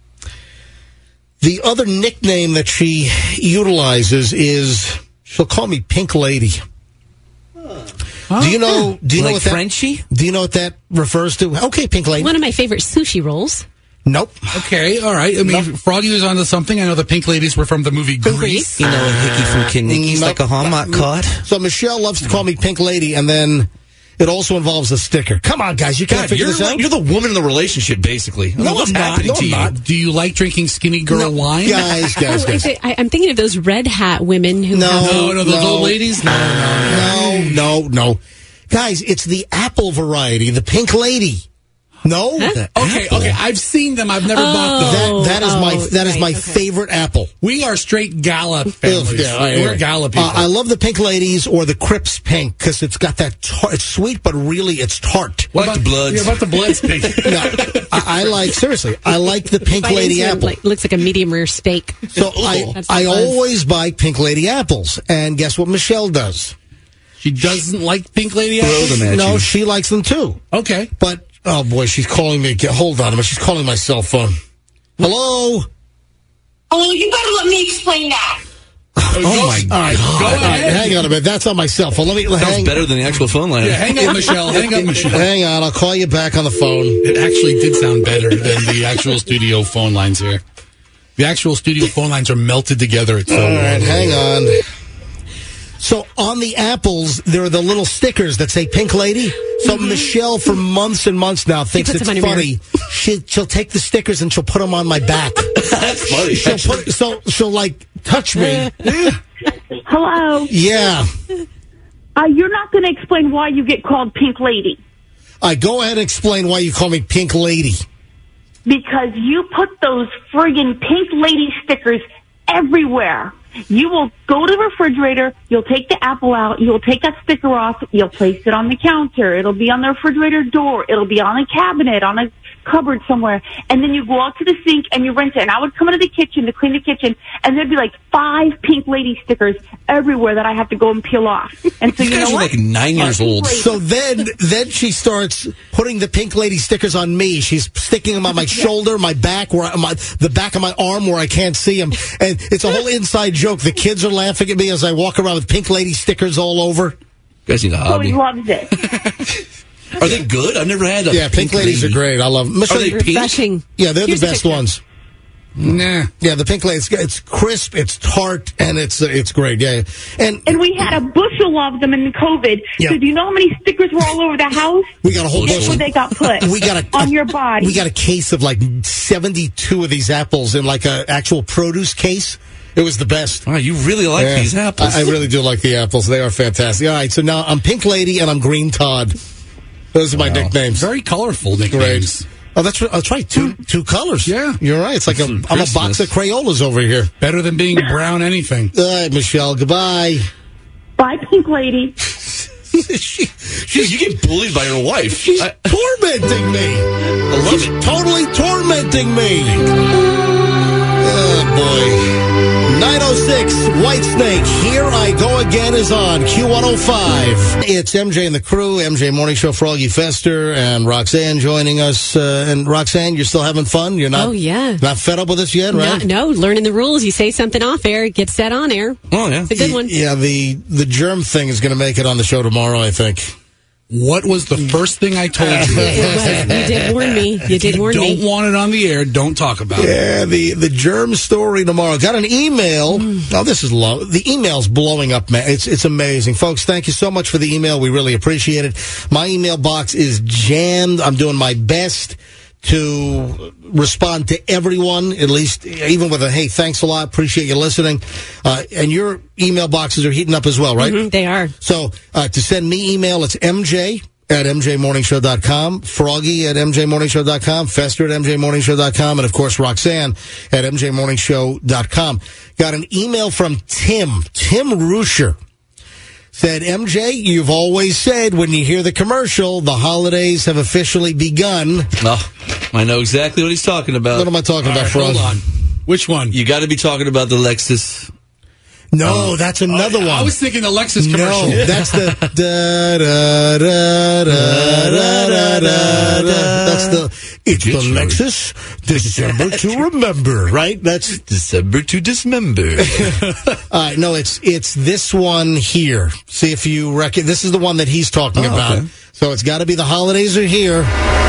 The other nickname that she utilizes is she'll call me Pink Lady. Oh. Do you know like what that Frenchie? Do you know what that refers to? Okay, Pink Lady. One of my favorite sushi rolls. Nope. Okay, all right. I mean, Froggy was onto something. I know the Pink Ladies were from the movie Grease. You know, a hickey from Kinnicky's like a Hallmark card. So Michelle loves to call me Pink Lady, and then it also involves a sticker. Come on, guys, you can't figure this out. You're the woman in the relationship, basically. No, what's I'm not. happening No, to I'm you? not. Do you like drinking skinny girl wine? Guys. I'm thinking of those red hat women who No, those old ladies? No. Guys, it's the apple variety, the Pink Lady. No? Huh? Okay. I've seen them. I've never bought them. That is my favorite apple. We are straight gala families. We're gala people. I love the Pink Ladies or the Crips Pink because it's got that it's sweet, but really it's tart. What about the Bloods? Yeah, about the Bloods pink. No, I like the Pink Lady apple. Looks like a medium rare steak. So I always buy Pink Lady apples, and guess what Michelle does? She doesn't like Pink Lady apples? No, she likes them too. Okay. But, oh boy, she's calling me. Hold on a minute. She's calling my cell phone. Hello? Oh, you better let me explain that. Oh my God! Go All right, ahead. hang on a minute. That's on my cell phone. Sounds better than the actual phone line. Yeah, hang up, Michelle. Hang up, Michelle. Hang on, I'll call you back on the phone. It actually did sound better than the actual studio phone lines here. The actual studio phone lines are melted together. It's so all right, hang on. So on the apples, there are the little stickers that say "Pink Lady." So Michelle, for months and months now, thinks puts it's them on your funny. She'll take the stickers and she'll put them on my back. That's funny. She'll like touch me. Hello. Yeah. You're not going to explain why you get called Pink Lady. Go ahead and explain why you call me Pink Lady. Because you put those friggin' Pink Lady stickers everywhere. You will go to the refrigerator, you'll take the apple out, you'll take that sticker off, you'll place it on the counter, it'll be on the refrigerator door, it'll be on a cabinet, on a cupboard somewhere, and then you go out to the sink and you rinse it. And I would come into the kitchen to clean the kitchen, and there'd be like 5 Pink Lady stickers everywhere that I have to go and peel off. And so You you guys know are what? like 9 years old. So then she starts putting the Pink Lady stickers on me. She's sticking them on my shoulder, my back, the back of my arm where I can't see them. And it's a whole inside joke. The kids are laughing at me as I walk around with Pink Lady stickers all over. You guys need a So hobby. he loves it. Are they good? I've never had a Pink Ladies are great. I love them. Are they pink? Refreshing. Yeah, they're Here's the the best picture. ones. Nah. Yeah, the Pink Lady, it's crisp, it's tart, and it's great. Yeah, and we had a bushel of them in COVID. Yeah. So do you know how many stickers were all over the house? we got a whole Guess bushel. where they got put? We got on your body. We got a case of like 72 of these apples in like an actual produce case. It was the best. Wow, you really like these apples. I really do like the apples. They are fantastic. All right, so now I'm Pink Lady and I'm Green Todd. Those are my nicknames. Very colorful nicknames. Great. Oh, that's right. Two colors. Yeah. You're right. It's like I'm a box Christmas. of Crayolas over here. Better than being brown anything. All right, Michelle, goodbye. Bye, Pink Lady. Jeez, you get bullied by your wife. She's tormenting me. I love She's it. totally tormenting me. Oh, boy. 906 Whitesnake, Here I Go Again is on Q105. It's MJ and the crew, MJ Morning Show, Froggy Fester, and Roxanne joining us. And Roxanne, you're still having fun? You're not, Oh, yeah. not fed up with us yet, right? No, learning the rules. You say something off air, it gets said on air. Oh, yeah. It's a good one. Yeah, the germ thing is going to make it on the show tomorrow, I think. What was the first thing I told you? It was. You did warn me. You did warn Don't me. want it on the air. Don't talk about it. Yeah, the germ story tomorrow. Got an email. Oh, this is low. The email's blowing up, man. It's amazing. Folks, thank you so much for the email. We really appreciate it. My email box is jammed. I'm doing my best to respond to everyone, at least even with a, hey, thanks a lot, appreciate you listening. And your email boxes are heating up as well, right? They are. So to send me email, it's MJ at MJMorningShow.com, Froggy at MJMorningShow.com, Fester at MJMorningShow.com, and of course Roxanne at MJMorningShow.com. Got an email from Tim Ruscher. Said, MJ, you've always said when you hear the commercial, the holidays have officially begun. Oh, I know exactly what he's talking about. What am I talking about, Hold Frog? on. Which one? You got to be talking about the Lexus. No, that's another one. I was thinking the Lexus commercial. No, that's the da da da da da da da. That's the it's the Lexus December to remember, right? That's December to dismember. no, it's this one here. See if you reckon. This is the one that he's talking about. Okay. So it's got to be the holidays are here.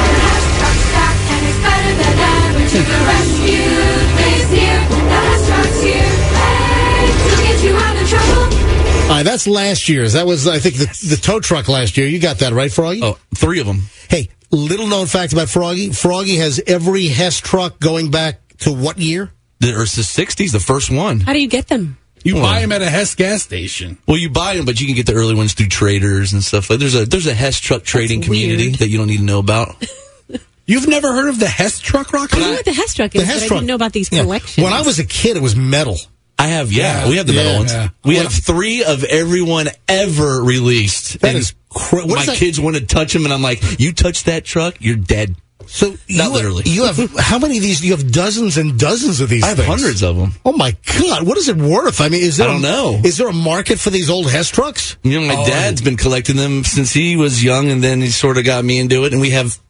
All right, that's last year's. That was, I think, the tow truck last year. You got that right, Froggy? Oh, 3 of them. Hey, little known fact about Froggy. Froggy has every Hess truck going back to what year? There's the 60s, the first one. How do you get them? You buy them at a Hess gas station. Well, you buy them, but you can get the early ones through traders and stuff. Like there's a Hess truck trading community weird. that you don't need to know about. You've never heard of the Hess truck, Rock? I know what the Hess truck is, The Hess but I truck. didn't know about these Yeah. collections. When I was a kid, it was metal. I have, we have the metal ones. Yeah. We have 3 of everyone ever released. That And is what my is that? kids want to touch them, and I'm like, you touch that truck, you're dead. So Not literally. You have how many of these? You have dozens and dozens of these. I have things. hundreds of them. Oh my God! What is it worth? I mean, is there? I don't know. Is there a market for these old Hess trucks? You know, my dad's been collecting them since he was young, and then he sort of got me into it. And we have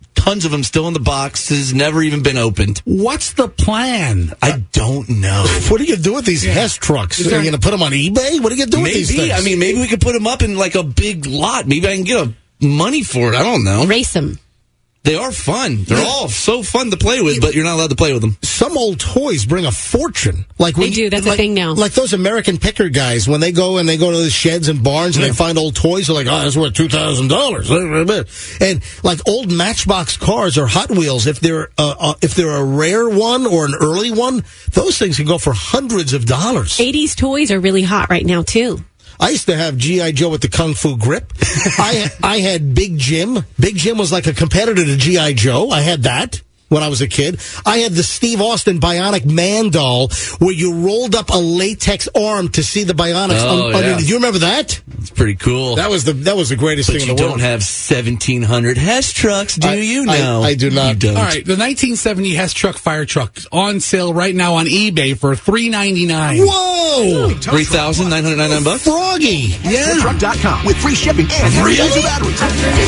tons of them still in the boxes, never even been opened. What's the plan? I don't know. What are you going to do with these Hess trucks? Are you going to put them on eBay? What are you going to do with these things? I mean, maybe we could put them up in like a big lot. Maybe I can get money for it. I don't know. Race them. They are fun. They're all so fun to play with, but you're not allowed to play with them. Some old toys bring a fortune. Like they do. That's a thing now. Like those American Picker guys, when they go to the sheds and barns and they find old toys, they're like, oh, that's worth $2,000. And like old Matchbox cars or Hot Wheels, if they're a rare one or an early one, those things can go for hundreds of dollars. 80s toys are really hot right now, too. I used to have G.I. Joe with the Kung Fu grip. I had Big Jim. Big Jim was like a competitor to G.I. Joe. I had that when I was a kid. I had the Steve Austin Bionic Man doll where you rolled up a latex arm to see the Bionics underneath. Do you remember that? It's pretty cool. That was the greatest thing in the world. You don't have 1,700 Hess trucks, do you? No, I do not. You don't. All right, the 1970 Hess truck fire truck is on sale right now on eBay for $399. Whoa! $3,999. Froggy. Yeah. Truck.com with free shipping and free batteries.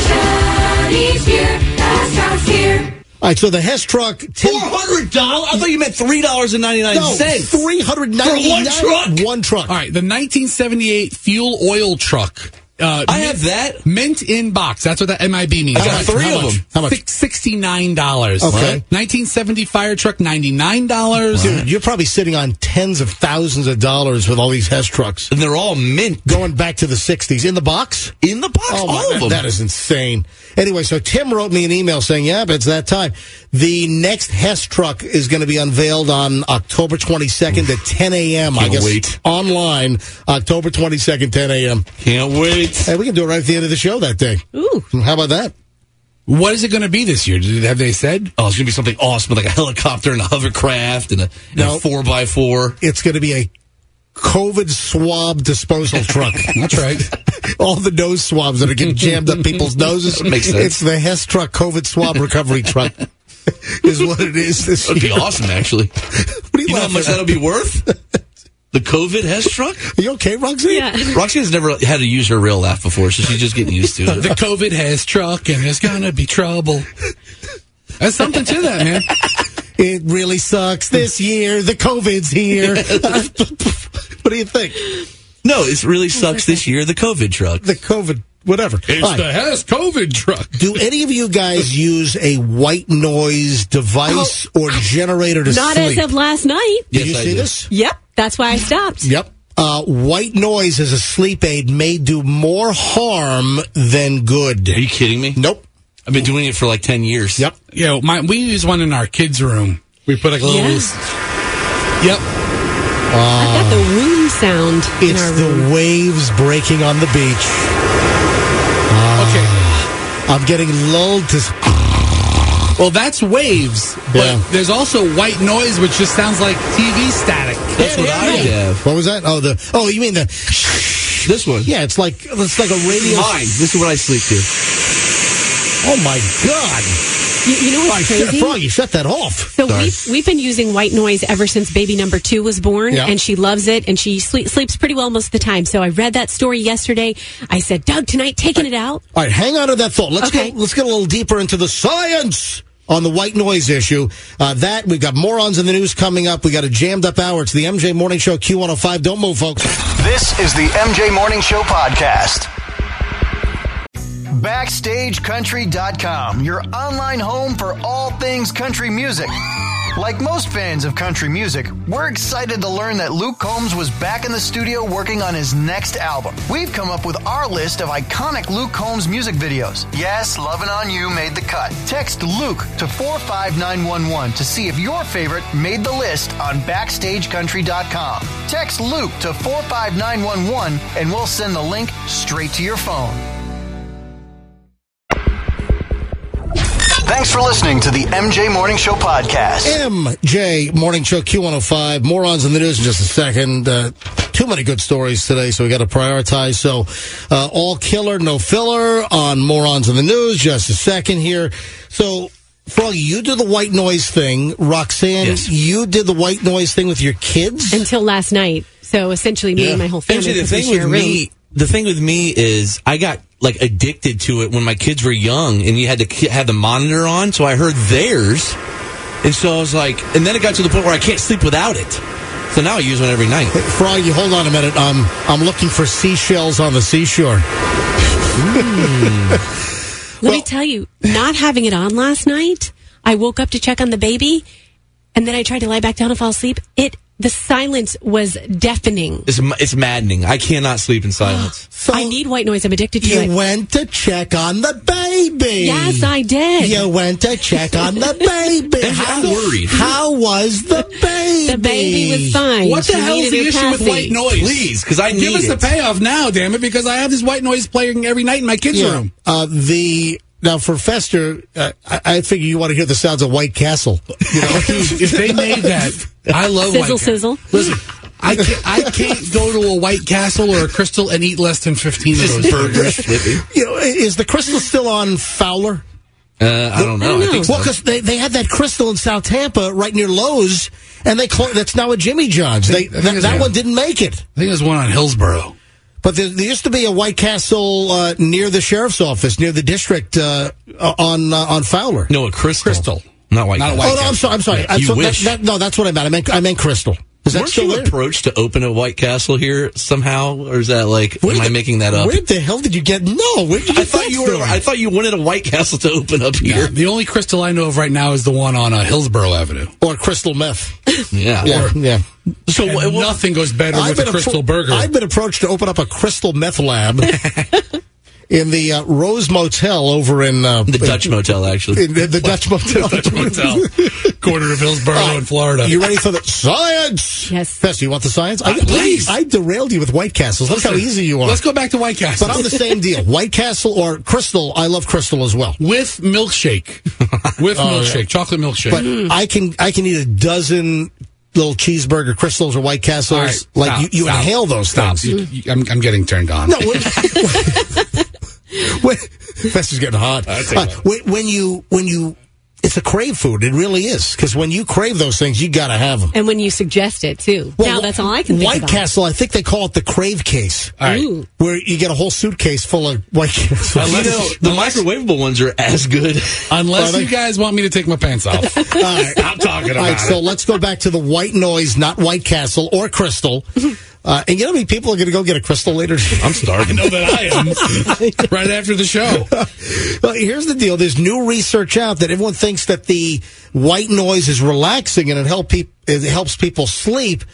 All right, so the Hess truck, $400. I thought you meant $3.99. No, $399 for one truck. One truck. All right, the 1978 fuel oil truck. I have that. Mint in box. That's what that MIB means. I got three of them. How much? $69. Okay. 1970 fire truck, $99. Dude, you're probably sitting on tens of thousands of dollars with all these Hess trucks. And they're all mint. Going back to the 60s. In the box? In the box, all of them. That is insane. Anyway, so Tim wrote me an email saying, yeah, but it's that time. The next Hess truck is going to be unveiled on October 22nd at 10 a.m. Can't I guess. Wait. Online, October 22nd, 10 a.m. Can't wait. Hey, we can do it right at the end of the show that day. Ooh. How about that? What is it going to be this year? Have they said? Oh, it's going to be something awesome, like a helicopter and a hovercraft and a 4x4. It's going to be a COVID swab disposal truck. That's right. All the nose swabs that are getting jammed up people's noses. Makes sense. It's the Hess truck COVID swab recovery truck. Is what it is this year. That'd be awesome, actually. What are you know how much that'll be worth? The COVID Hess truck? Are you okay, Roxanne? Yeah. Roxanne's never had to use her real laugh before, so she's just getting used to it. The COVID Hess truck, and there's going to be trouble. There's something to that, man. It really sucks this year. The COVID's here. What do you think? No, it really sucks this year. The COVID truck. The COVID, whatever. It's the Hess COVID truck. Do any of you guys use a white noise device or generator to Not sleep? as of last night. Did you see this? Yep. That's why I stopped. Yep. White noise as a sleep aid may do more harm than good. Are you kidding me? Nope. I've been doing it for like 10 years. Yep. We use one in our kids' room. We put like a little... Yep. I've got the room sound in It's our the room. waves breaking on the beach. Okay. I'm getting lulled to... Well, that's waves, but there's also white noise, which just sounds like TV static. That's what I have. What was that? Oh, you mean the... This one. Yeah, it's like a radio... Mine. This is what I sleep to. Oh, my God. You know what's crazy? Froggy, shut that off. So we've been using white noise ever since baby number 2 was born, and she loves it, and she sleeps pretty well most of the time. So I read that story yesterday. I said, Doug, tonight, taking it out. All right, hang on to that thought. Let's get a little deeper into the science on the white noise issue. We've got morons in the news coming up. We got a jammed up hour. It's the MJ Morning Show, Q105. Don't move, folks. This is the MJ Morning Show podcast. BackstageCountry.com, your online home for all things country music. Like most fans of country music, we're excited to learn that Luke Combs was back in the studio working on his next album. We've come up with our list of iconic Luke Combs music videos. Yes, Lovin' On You made the cut. Text Luke to 45911 to see if your favorite made the list on BackstageCountry.com. Text Luke to 45911 and we'll send the link straight to your phone. Thanks for listening to the MJ Morning Show podcast. MJ Morning Show, Q105. Morons in the news in just a second. Too many good stories today, so we got to prioritize. So, all killer, no filler on Morons in the News. Just a second here. So, Froggy, you did the white noise thing. Roxanne, you did the white noise thing with your kids? Until last night. So, essentially, me and my whole family. Actually, the thing with me is I got like addicted to it when my kids were young, and you had to have the monitor on. So I heard theirs, and so I was like, and then it got to the point where I can't sleep without it. So now I use one every night. Hey, Frog, you hold on a minute. I'm looking for seashells on the seashore. Let me tell you, not having it on last night, I woke up to check on the baby, and then I tried to lie back down and fall asleep. The silence was deafening. It's maddening. I cannot sleep in silence. So I need white noise. I'm addicted to it. You went to check on the baby. Yes, I did. You went to check on the baby. I'm worried. How was the baby? The baby was fine. What the hell is the issue with white noise? Please, because I need Give us the payoff now, damn it, because I have this white noise playing every night in my kids' room. Now, for Fester, I figure you want to hear the sounds of White Castle. You know? If they made that, I love White Castle. Sizzle. Listen, I can't go to a White Castle or a Crystal and eat less than 15 of those burgers. Is the Crystal still on Fowler? I don't know. I think so. Well, because they had that Crystal in South Tampa right near Lowe's, and that's now a Jimmy John's. That one didn't make it. I think there's one on Hillsborough. But there used to be a White Castle near the sheriff's office, near the district on Fowler. No, a Crystal. Not White Castle. Oh, no, I'm sorry. You wish. No, that's what I meant. I meant Crystal. Is that Weren't still you there? approached to open a White Castle here somehow, or is that like? Am I making that up? Where the hell did you get? No, where did you get that story? I thought you wanted a White Castle to open up here. No, the only Crystal I know of right now is the one on Hillsborough Avenue, or Crystal Meth. Yeah. So nothing goes better with a Crystal burger. I've been approached to open up a Crystal Meth lab. In the Rose Motel over in... the Dutch Motel, actually. In the Dutch Motel. The Dutch Motel. Corner of Hillsborough in Florida. You ready for the science? Yes. Fester, you want the science? Please. I derailed you with White Castles. Look how easy you are. Let's go back to White Castle. But I'm the same deal. White Castle or Crystal, I love Crystal as well. With milkshake. Milkshake. Chocolate milkshake. But I can eat a dozen... little cheeseburger Crystals or White Castles. Right, you inhale those things. I'm getting turned on. No, Fester's getting hot. When you, it's a crave food. It really is. Because when you crave those things, you got to have them. And when you suggest it, too. Well, now, that's all I can think White about. Castle, I think they call it the crave case. All right. Where you get a whole suitcase full of White Castles. The microwavable ones are as good. Unless you guys want me to take my pants off. All right. I'm talking about All right, so let's go back to the white noise, not White Castle or Crystal. And you know how many people are going to go get a Crystal later? I'm starving. I know that I am. Right after the show. Well, here's the deal. There's new research out that everyone thinks that the white noise is relaxing and it helps people sleep.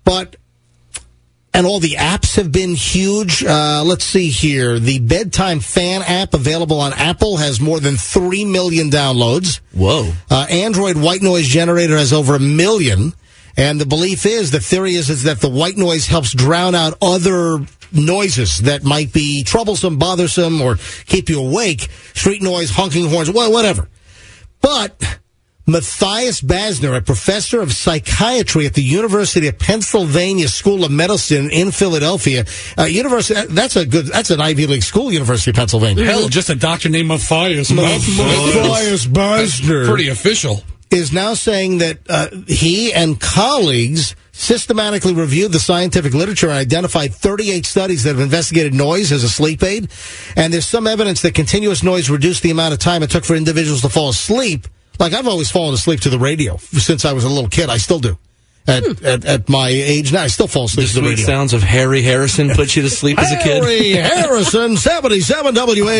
And all the apps have been huge. Let's see here. The Bedtime Fan app available on Apple has more than 3 million downloads. Whoa. Android White Noise Generator has over 1 million. And the theory is that the white noise helps drown out other noises that might be troublesome, bothersome, or keep you awake. Street noise, honking horns, whatever. But Matthias Basner, a professor of psychiatry at the University of Pennsylvania School of Medicine in Philadelphia, that's an Ivy League school, University of Pennsylvania. Hell, just a doctor named Matthias. Matthias Basner. Pretty official. Is now saying that he and colleagues systematically reviewed the scientific literature and identified 38 studies that have investigated noise as a sleep aid. And there's some evidence that continuous noise reduced the amount of time it took for individuals to fall asleep. Like, I've always fallen asleep to the radio since I was a little kid. I still do. At my age now, I still fall asleep to the radio. The sweet sounds of Harry Harrison put you to sleep as a kid? Harry Harrison, 77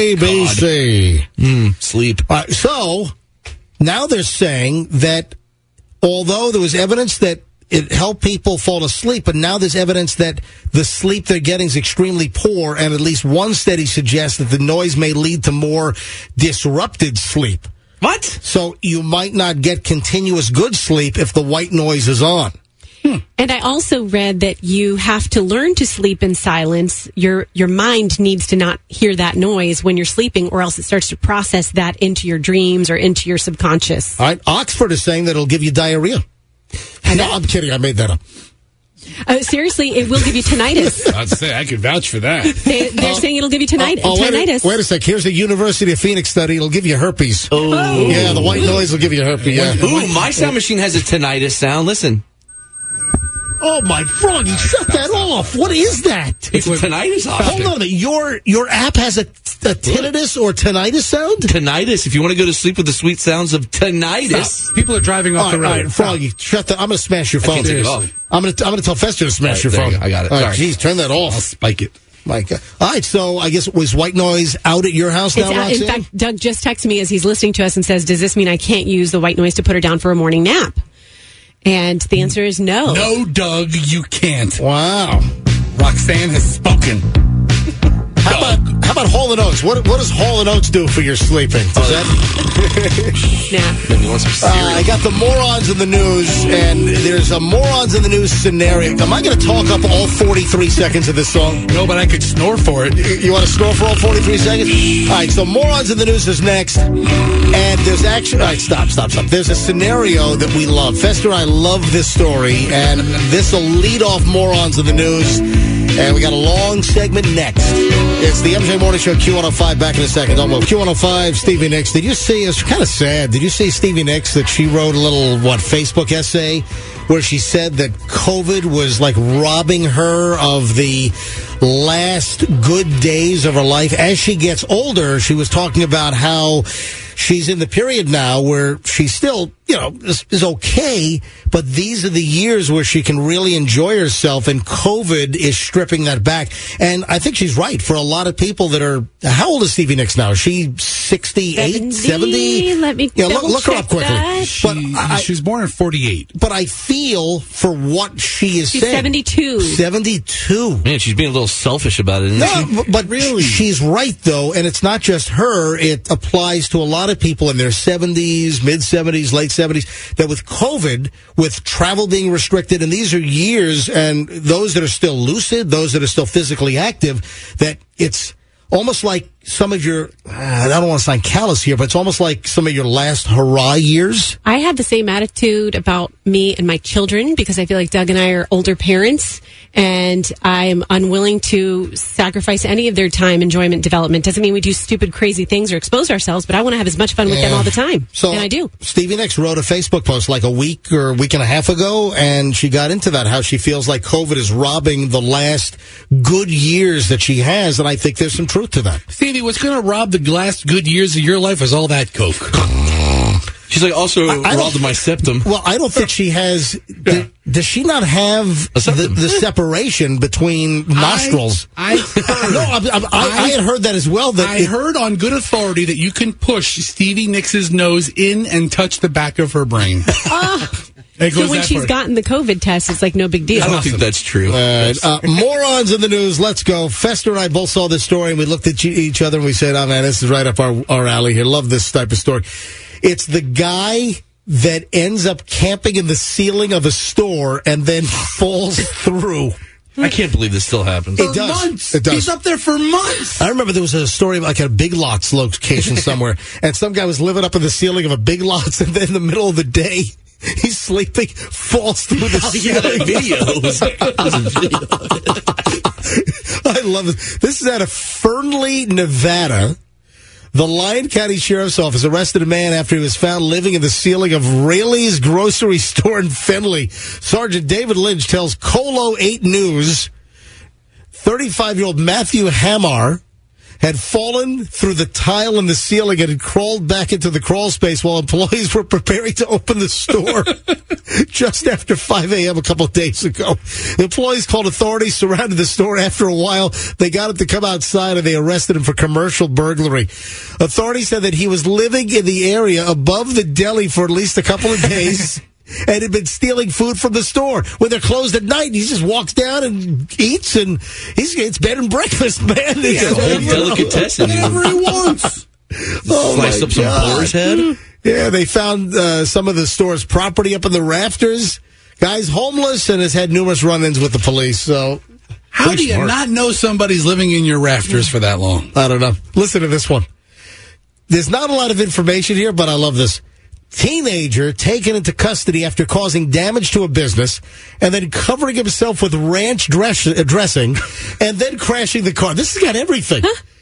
WABC. Sleep. So... now they're saying that although there was evidence that it helped people fall asleep, but now there's evidence that the sleep they're getting is extremely poor, and at least one study suggests that the noise may lead to more disrupted sleep. What? So you might not get continuous good sleep if the white noise is on. And I also read that you have to learn to sleep in silence. Your mind needs to not hear that noise when you're sleeping, or else it starts to process that into your dreams or into your subconscious. All right. Oxford is saying that it'll give you diarrhea. No, I'm kidding. I made that up. Seriously, it will give you tinnitus. I'd say I could vouch for that. They're saying it'll give you tinnitus. Wait a sec. Here's the University of Phoenix study. It'll give you herpes. Oh. Yeah, the white noise will give you herpes. Yeah. Ooh, my sound machine has a tinnitus sound. Listen. Oh, my Froggy, shut that off. What is that? It's a tinnitus option. Hold on a minute. Your app has a tinnitus or tinnitus sound? Tinnitus. If you want to go to sleep with the sweet sounds of tinnitus. Stop. People are driving off the road. All right, Froggy, shut that. I'm going to smash your phone. I can't take it off. I'm going to tell Fester to smash your phone. I got it. All right, Sorry. geez, turn that off. I'll spike it. My God. All right, so I guess was white noise out at your house now, In fact, Doug just texted me as he's listening to us and says, does this mean I can't use the white noise to put her down for a morning nap? And the answer is no. No, Doug, you can't. Wow. Roxanne has spoken. How about Hall & Oates? What does Hall & Oates do for your sleeping? Does that... Maybe you want some cereal. I got the morons in the news, and there's a morons in the news scenario. Am I going to talk up all 43 seconds of this song? No, but I could snore for it. You want to snore for all 43 seconds? All right, so morons in the news is next. And there's actually... All right, stop. There's a scenario that we love. Fester and I love this story, and this will lead off morons in the news. And we got a long segment next. It's the MJ Morning Show, Q105, back in a second. Q105, Stevie Nicks. Did you see, it's kind of sad, did you see Stevie Nicks that she wrote a little, Facebook essay where she said that COVID was like robbing her of the last good days of her life? As she gets older, she was talking about how she's in the period now where she still, is okay, but these are the years where she can really enjoy herself, and COVID is stripping that back. And I think she's right. For a lot of people that are... How old is Stevie Nicks now? Is she 68, 70? Let me look her up quickly. She was born in 48. But I feel for what she is She's saying. 72. 72. Man, she's being a little selfish about it, isn't she? No, but really, she's right, though, and it's not just her. It applies to a lot of people in their 70s, mid-70s, late 70s, that with COVID, with travel being restricted, and these are years, and those that are still lucid, those that are still physically active, that it's almost like some of your, I don't want to sound callous here, but it's almost like some of your last hurrah years. I have the same attitude about me and my children because I feel like Doug and I are older parents, and I'm unwilling to sacrifice any of their time, enjoyment, development. Doesn't mean we do stupid, crazy things or expose ourselves, but I want to have as much fun with them all the time. And I do. Stevie Nicks wrote a Facebook post like a week or a week and a half ago, and she got into that, how she feels like COVID is robbing the last good years that she has, and I think there's some truth to that. Stevie, what's going to rob the last good years of your life is all that Coke. She's like, also robbed my septum. Well, I don't think she has... Does she not have the separation between nostrils? I had heard that as well. I heard on good authority that you can push Stevie Nicks' nose in and touch the back of her brain. So when she's gotten the COVID test, it's like no big deal. I don't think that's true. Morons in the news, let's go. Fester and I both saw this story, and we looked at each other and we said, oh man, this is right up our alley here. Love this type of story. It's the guy that ends up camping in the ceiling of a store and then falls through. I can't believe this still happens. It does. Months. It does. He's up there for months. I remember there was a story like at a Big Lots location somewhere, and some guy was living up in the ceiling of a Big Lots, and then in the middle of the day, he's sleeping, falls through the ceiling. I love it. This is out of Fernley, Nevada. The Lyon County Sheriff's Office arrested a man after he was found living in the ceiling of Rayleigh's grocery store in Findlay. Sergeant David Lynch tells Colo 8 News 35-year-old Matthew Hamar had fallen through the tile in the ceiling and had crawled back into the crawl space while employees were preparing to open the store just after 5 a.m. a couple of days ago. The employees called authorities, surrounded the store. After a while, they got him to come outside and they arrested him for commercial burglary. Authorities said that he was living in the area above the deli for at least a couple of days. And had been stealing food from the store when they're closed at night. He just walks down and eats, and it's bed and breakfast, man. It's a whole delicatessen. Whatever he wants. Slice up some boar's head. Yeah, they found some of the store's property up in the rafters. Guy's homeless and has had numerous run-ins with the police. So, how do you not know somebody's living in your rafters for that long? I don't know. Listen to this one. There's not a lot of information here, but I love this. Teenager taken into custody after causing damage to a business and then covering himself with ranch dressing and then crashing the car. This has got everything. Huh?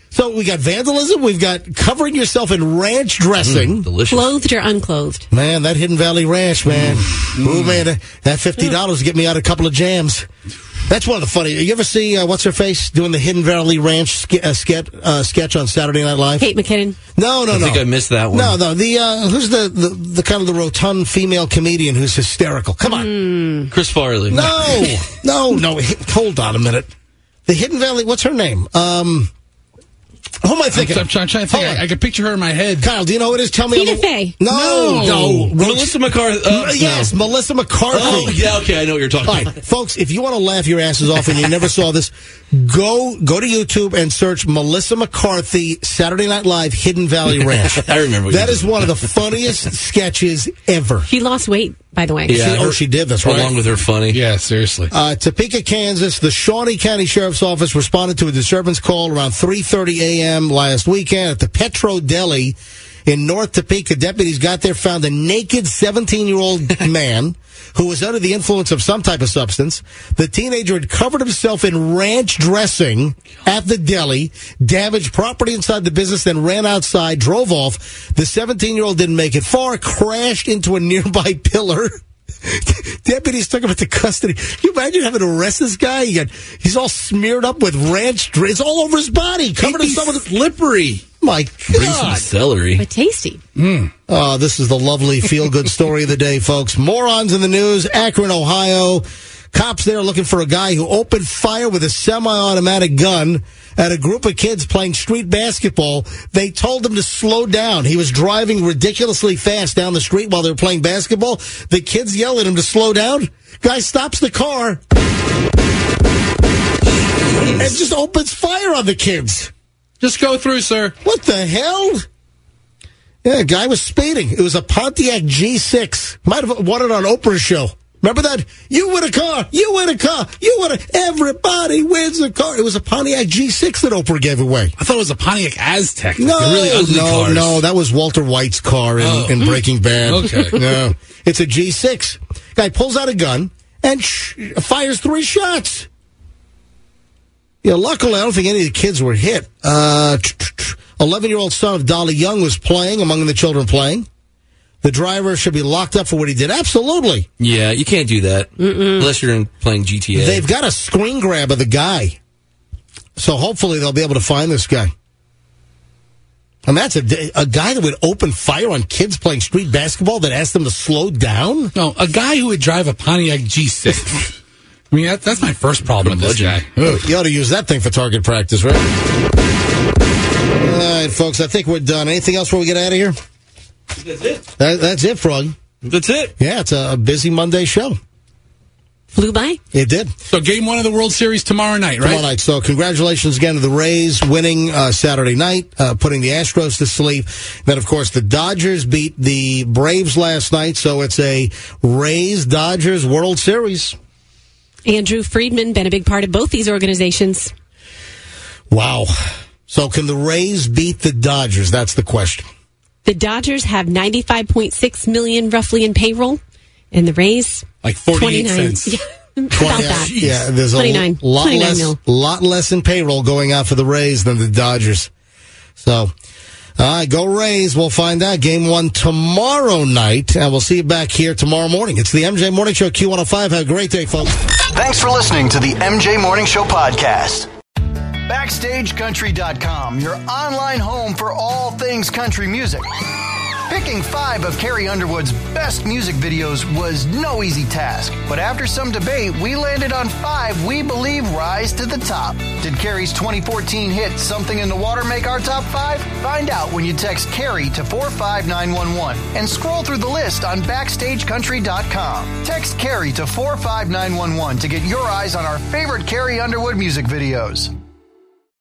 So we got vandalism. We've got covering yourself in ranch dressing. Delicious. Clothed or unclothed? Man, that Hidden Valley Ranch, man. Ooh, man, that $50 get me out a couple of jams. That's one of the funny. You ever see what's her face doing the Hidden Valley Ranch sketch on Saturday Night Live? Kate McKinnon. No. I think I missed that one. No. The who's the kind of the rotund female comedian who's hysterical? Come on, Chris Farley. No. Hold on a minute. The Hidden Valley. What's her name? Who am I thinking? I'm trying to think. I can picture her in my head. Kyle, do you know who it is? Tell me. Tina Fey. No. Melissa McCarthy. Yes, Melissa McCarthy. Oh, yeah, okay, I know what you're talking All right, about. folks, if you want to laugh your asses off and you never saw this, go to YouTube and search Melissa McCarthy Saturday Night Live Hidden Valley Ranch. I remember. That is one of the funniest sketches ever. She lost weight, by the way. Yeah, she did. That's right. Along with her funny. Yeah, seriously. Topeka, Kansas, the Shawnee County Sheriff's Office responded to a disturbance call around 3:30 a.m. last weekend at the Petro Deli in North Topeka. Deputies got there, found a naked 17-year-old man who was under the influence of some type of substance. The teenager had covered himself in ranch dressing at the deli, damaged property inside the business, then ran outside, drove off. The 17-year-old didn't make it far, crashed into a nearby pillar. Deputies took him into custody. Can you imagine having to arrest this guy? He's all smeared up with ranch. It's all over his body. Covered himself with slippery. My Bring some God. celery. But tasty. Oh, this is the lovely feel-good story of the day, folks. Morons in the news. Akron, Ohio. Cops there looking for a guy who opened fire with a semi-automatic gun at a group of kids playing street basketball. They told him to slow down. He was driving ridiculously fast down the street while they were playing basketball. The kids yell at him to slow down. Guy stops the car and just opens fire on the kids. Just go through, sir. What the hell? Yeah, a guy was speeding. It was a Pontiac G6. Might have won it on Oprah's show. Remember that? You win a car. You win a car. You win a... Everybody wins a car. It was a Pontiac G6 that Oprah gave away. I thought it was a Pontiac Aztec. No, like really ugly cars. No, that was Walter White's car in Breaking Bad. Okay. No, it's a G6. Guy pulls out a gun and fires 3 shots. Yeah, luckily, I don't think any of the kids were hit. 11-year-old son of Dolly Young was playing, among the children playing. The driver should be locked up for what he did. Absolutely. Yeah, you can't do that unless you're playing GTA. They've got a screen grab of the guy. So hopefully they'll be able to find this guy. And that's a guy that would open fire on kids playing street basketball that asked them to slow down? No, a guy who would drive a Pontiac G6. I mean, that's my first problem with this guy. You ought to use that thing for target practice, right? All right, folks, I think we're done. Anything else before we get out of here? That's it. That's it, Frog. That's it. Yeah, it's a busy Monday show. Flew by? It did. So game 1 of the World Series tomorrow night, right? Tomorrow night. So congratulations again to the Rays winning Saturday night, putting the Astros to sleep. Then, of course, the Dodgers beat the Braves last night. So it's a Rays-Dodgers World Series. Andrew Friedman been a big part of both these organizations. Wow. So can the Rays beat the Dodgers? That's the question. The Dodgers have $95.6 million roughly in payroll, and the Rays like 48 29. cents. Yeah, about that. Yeah, there's 29. a lot 29 less, mil. lot less in payroll going out for the Rays than the Dodgers. So, all right, go Rays. We'll find out. Game 1 tomorrow night, and we'll see you back here tomorrow morning. It's the MJ Morning Show, Q105. Have a great day, folks. Thanks for listening to the MJ Morning Show podcast. BackstageCountry.com, your online home for all things country music. Picking 5 of Carrie Underwood's best music videos was no easy task, but after some debate, we landed on 5 we believe rise to the top. Did Carrie's 2014 hit Something in the Water make our top 5? Find out when you text Carrie to 45911 and scroll through the list on BackstageCountry.com. Text Carrie to 45911 to get your eyes on our favorite Carrie Underwood music videos.